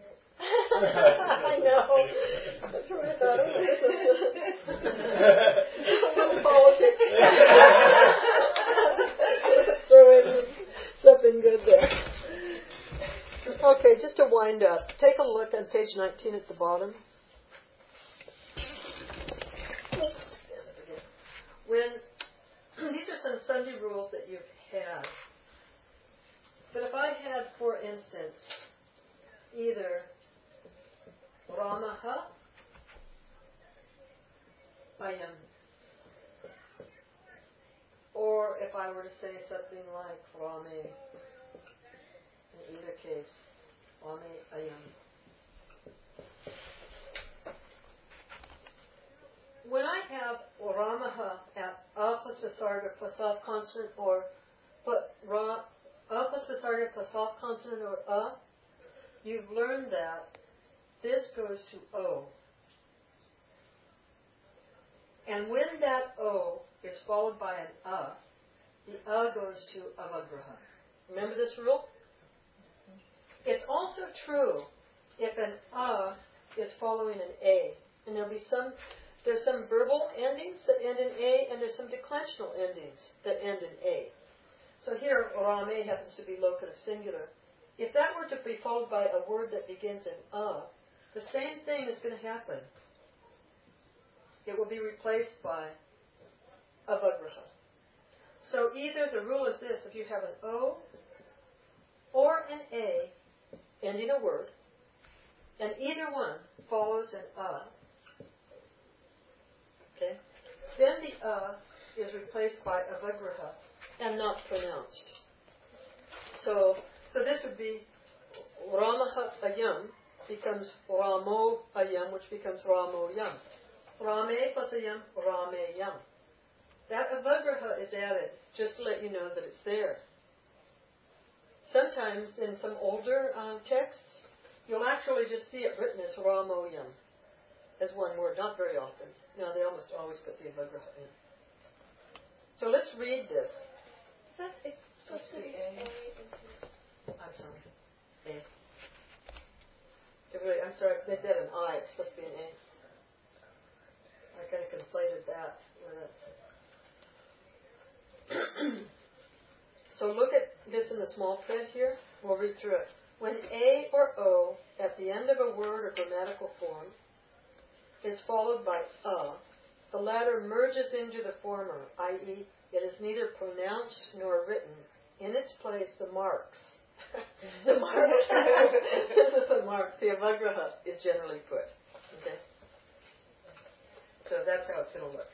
I know. That's what I thought. A little politics. Throw in something good there. Okay, just to wind up, take a look on page 19 at the bottom. These are some Sunday rules that you've had. But if I had, for instance, either Ramaha, Ayam, or if I were to say something like Rame, in either case, Rame, Ayam. When I have Ramaha at A plus Visarga plus off consonant or but Ra plus visarga plus soft consonant or you've learned that this goes to O. And when that O is followed by an the goes to avagraha. Remember this rule? It's also true if an is following an A. And there's some verbal endings that end in A, and there's some declensional endings that end in A. So here, rame happens to be locative singular. If that were to be followed by a word that begins in the same thing is going to happen. It will be replaced by avagraha. So either the rule is this: if you have an O or an A ending a word, and either one follows an okay, then the is replaced by avagraha and not pronounced. So this would be ramaha ayam becomes ramo ayam, which becomes ramo yam. Rame plus ayam, rame yam. That avagraha is added just to let you know that it's there. Sometimes in some older texts, you'll actually just see it written as ramo yam, as one word, not very often. No, they almost always put the avagraha in. So let's read this. It's supposed to be A. I'm sorry. A. I'm sorry, they did an I. It's supposed to be an A. I kind of conflated that with it. So look at this in the small print here. We'll read through it. When A or O at the end of a word or grammatical form is followed by the latter merges into the former, i.e., it is neither pronounced nor written. In its place, the marks. The marks. This is the marks. The avagraha is generally put. Okay. So that's how it's going to look.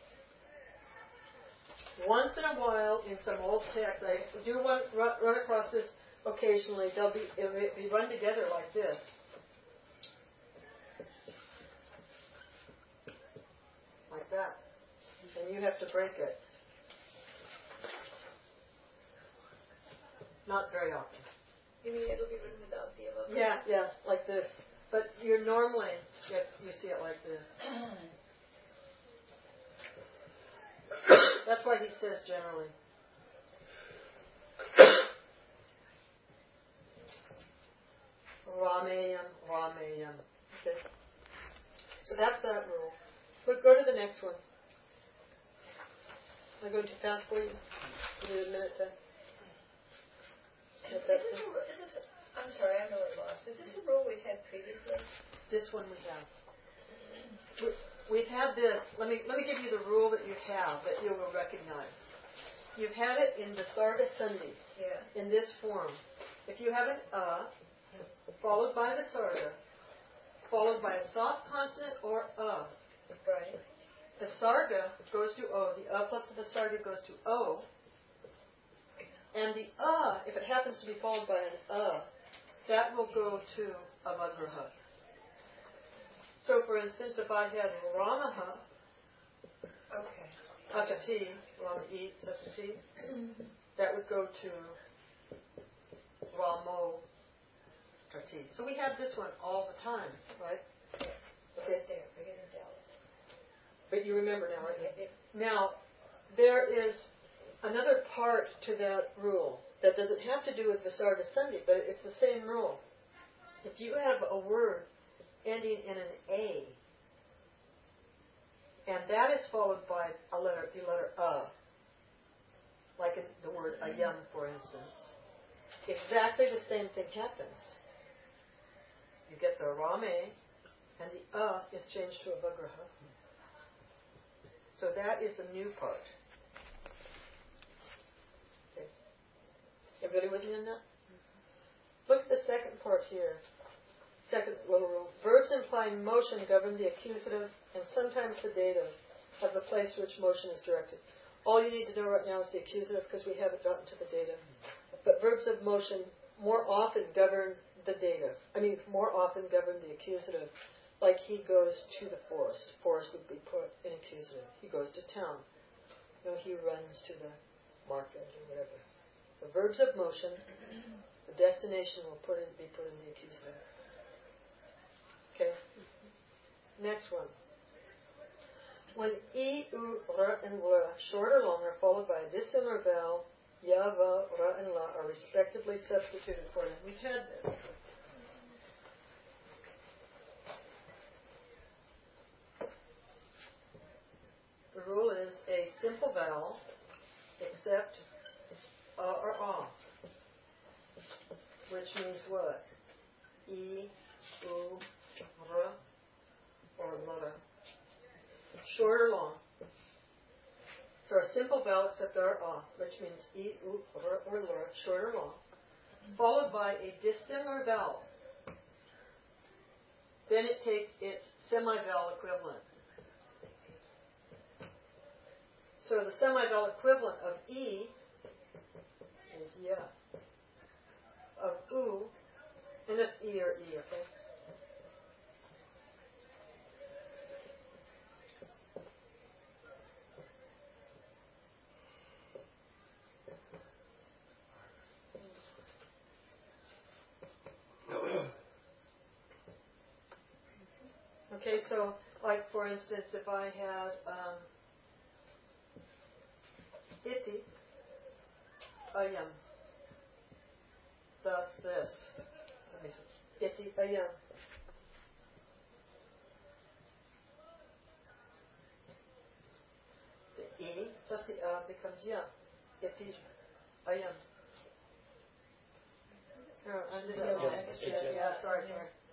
Once in a while, in some old text, I do run across this occasionally. It'll be run together like this. Like that. And you have to break it. Not very often. You mean it'll be written without the avagraha? Yeah, like this. But you're normally, you see it like this. That's why he says generally. Rameyam. Okay. So that's that rule. But go to the next one. Am I going too fast for you? You need a minute to... I'm sorry, I'm really lost. Is this a rule we've had previously? This one we have. We've had this. Let me give you the rule that you have that you will recognize. You've had it in Visarga Sandhi. Yeah. In this form. If you have an followed by Visarga, followed by a soft consonant or Right. Visarga goes to O. The plus the Visarga goes to O. And the if it happens to be followed by an that will go to avagraha. So, for instance, if I had ramaha, atati, rama eat, satati, that would go to ramo tati. So we have this one all the time, right? Yes. It's right there. Bigger than Dallas. But you remember now, right? Yeah. Now, there is another part to that rule that doesn't have to do with Visarga Sandhi, but it's the same rule. If you have a word ending in an A, and that is followed by the letter like in the word ayam, for instance, exactly the same thing happens. You get the rame, and the is changed to a avagraha. So that is the new part. Okay. Everybody with me on that? Look at the second part here. Second little rule. Verbs implying motion govern the accusative and sometimes the dative of the place to which motion is directed. All you need to know right now is the accusative because we haven't gotten to the dative. But verbs of motion more often govern the dative. More often govern the accusative. Like he goes to the forest. Forest would be put in accusative. He goes to town. He runs to the market or whatever. So verbs of motion, the destination will be put in the accused. Okay. Next one. When I, U, R, and L, short or long, are followed by a dissimilar vowel, Ya, Va, Ra, and La are respectively substituted for them. We've had this. The rule is a simple vowel, except or ah, which means what? I, U, R, or L. Short or long. So a simple vowel except R, ah, which means I, U, R, or L, short or long, followed by a dissimilar vowel. Then it takes its semi-vowel equivalent. So the semi-vowel equivalent of I is Ya. Of U, and that's I or E, okay? Okay, so like for instance, if I had iti, ayam, thus this. Let me see. Iti, ayam. The E plus the A becomes ya. Iti, ayam. Oh, I did that wrong. Yeah, sorry.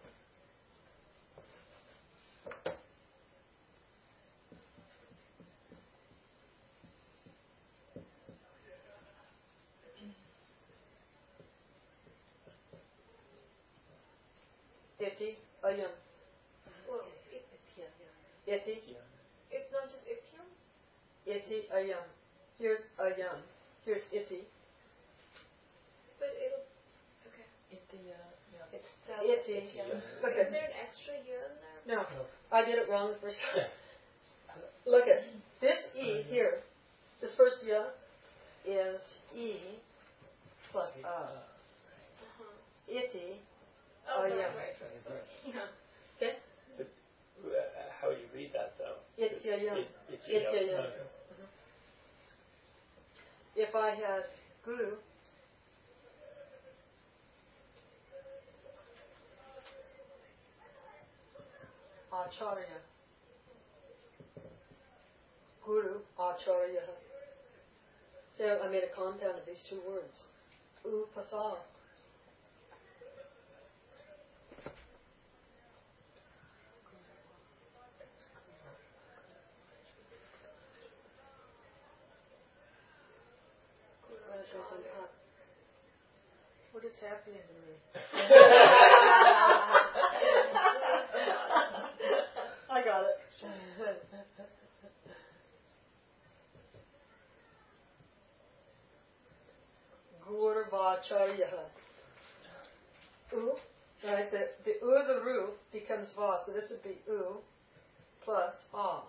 Iti, ayam. Well, Iti, it's not just Itium. iti, ayam. Here's ayam. Here's iti. But it'll. Okay. It's iti. Is Look there at. an extra year in there? No, I did it wrong the first time. Look at this E here. This first ya is E plus A. Iti. Oh, Oh, no, yeah. right. Sorry. Yeah. Okay? How would you read that though? Ityayam. Ityayam. Ityayam. If I had guru, acharya. Guru, acharya. So I made a compound of these two words. Upasa. What is happening to me? I got it. Gurvacharya. U, right? The U of the Ru becomes Va, so this would be U plus A.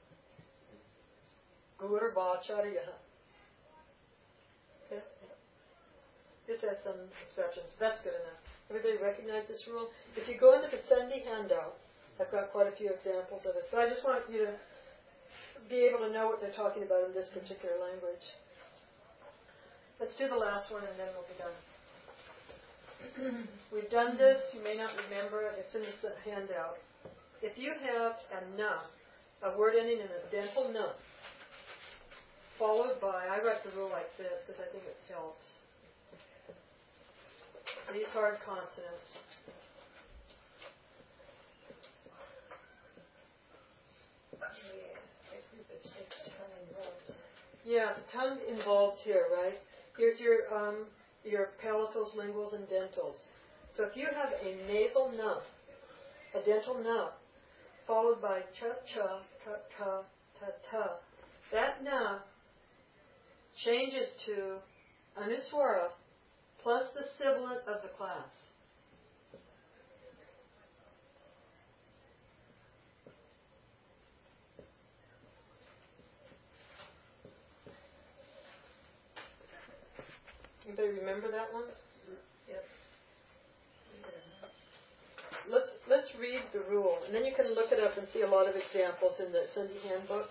Gurvacharya. Okay? This has some exceptions. That's good enough. Everybody recognize this rule? If you go into the Sandhi handout, I've got quite a few examples of this, but I just want you to be able to know what they're talking about in this particular language. Let's do the last one and then we'll be done. We've done this. You may not remember it. It's in the handout. If you have a na, a word ending in a dental na, followed by, I write the rule like this because I think it helps. These hard consonants. Yeah, the tongue's involved here, right? Here's your palatals, linguals, and dentals. So if you have a nasal na, a dental na, followed by cha, cha, ta, ta, ta, ta, that na changes to anuswara plus the sibilant of the class. Anybody Anybody remember that one? Yep. Let's read the rule, and then you can look it up and see a lot of examples in the Sandhi handbook.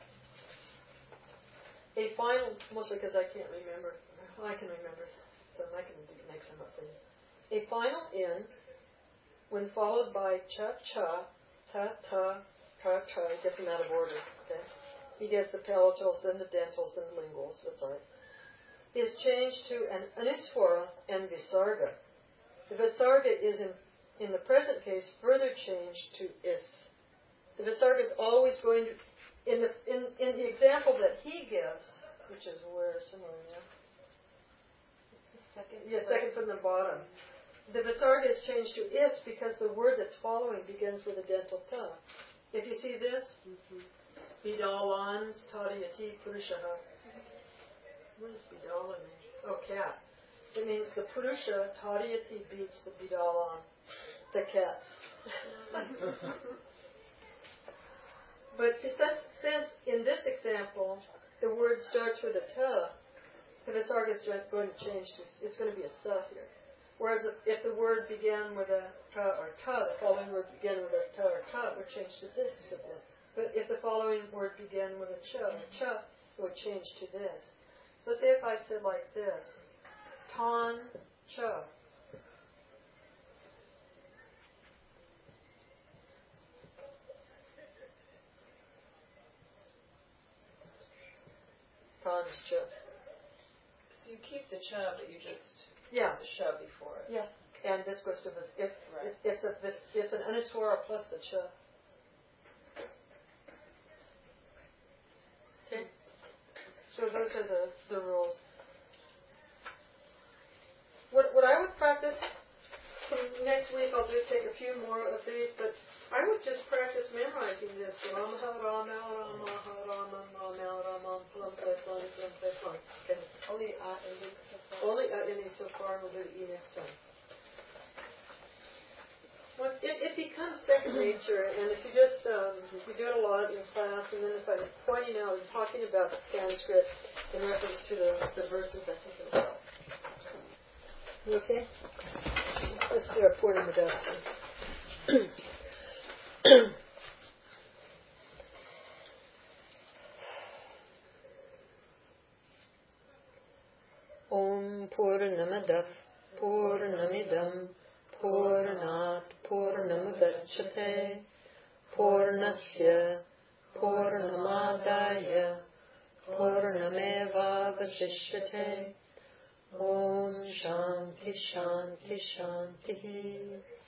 A final, mostly because I can't remember. Well, I can remember some. I can make some up for you. A final in, when followed by cha cha, ta ta, ka ka, he gets them out of order. Okay, he gets the palatals, then the dentals, then the linguals. That's all right. Is changed to an anuswara and visarga. The visarga is in the present case further changed to is. The visarga is always going to, in the example that he gives, which is where somewhere in there. Second from the bottom. The visarga is changed to is because the word that's following begins with a dental ta. If you see this, bidalans tadiyati purushaha. What does bidala mean? Oh, cat. It means the purusha tadiyati beats the bidalan, the cats. But it says in this example, the word starts with a ta. The visarga is going to change to, it's going to be a sa here. Whereas if the word began with a ka or ta, the following word began with a ta or ta, it would change to this. But if the following word began with a cha or cha, it would change to this. So say if I said like this, ton cha. Ton is cha. So you keep the cha, but you just Yeah. the sha before it. Yeah. And this goes to this. Right. It's an anuswara plus the cha. Okay. So those are the rules. What I would practice next week, I'll take a few more of these, but I would just practice memorizing this. Rama Rama Rama Rama Rama Rama Plum Plum Plum Plum. Okay. Only ending so far. Only ending so far, and we'll do E next time. Well, it becomes second nature, and if you just you do it a lot in class, and then if I'm pointing out and talking about Sanskrit in reference to the verses, I think it'll help. Okay? Let's do our Purnima Das. Om Purnamadav Purnamidam Purnat Purnamudachyate Purnasya Purnamadaya Purnameva Vasishyate Om Shanti Shanti Shanti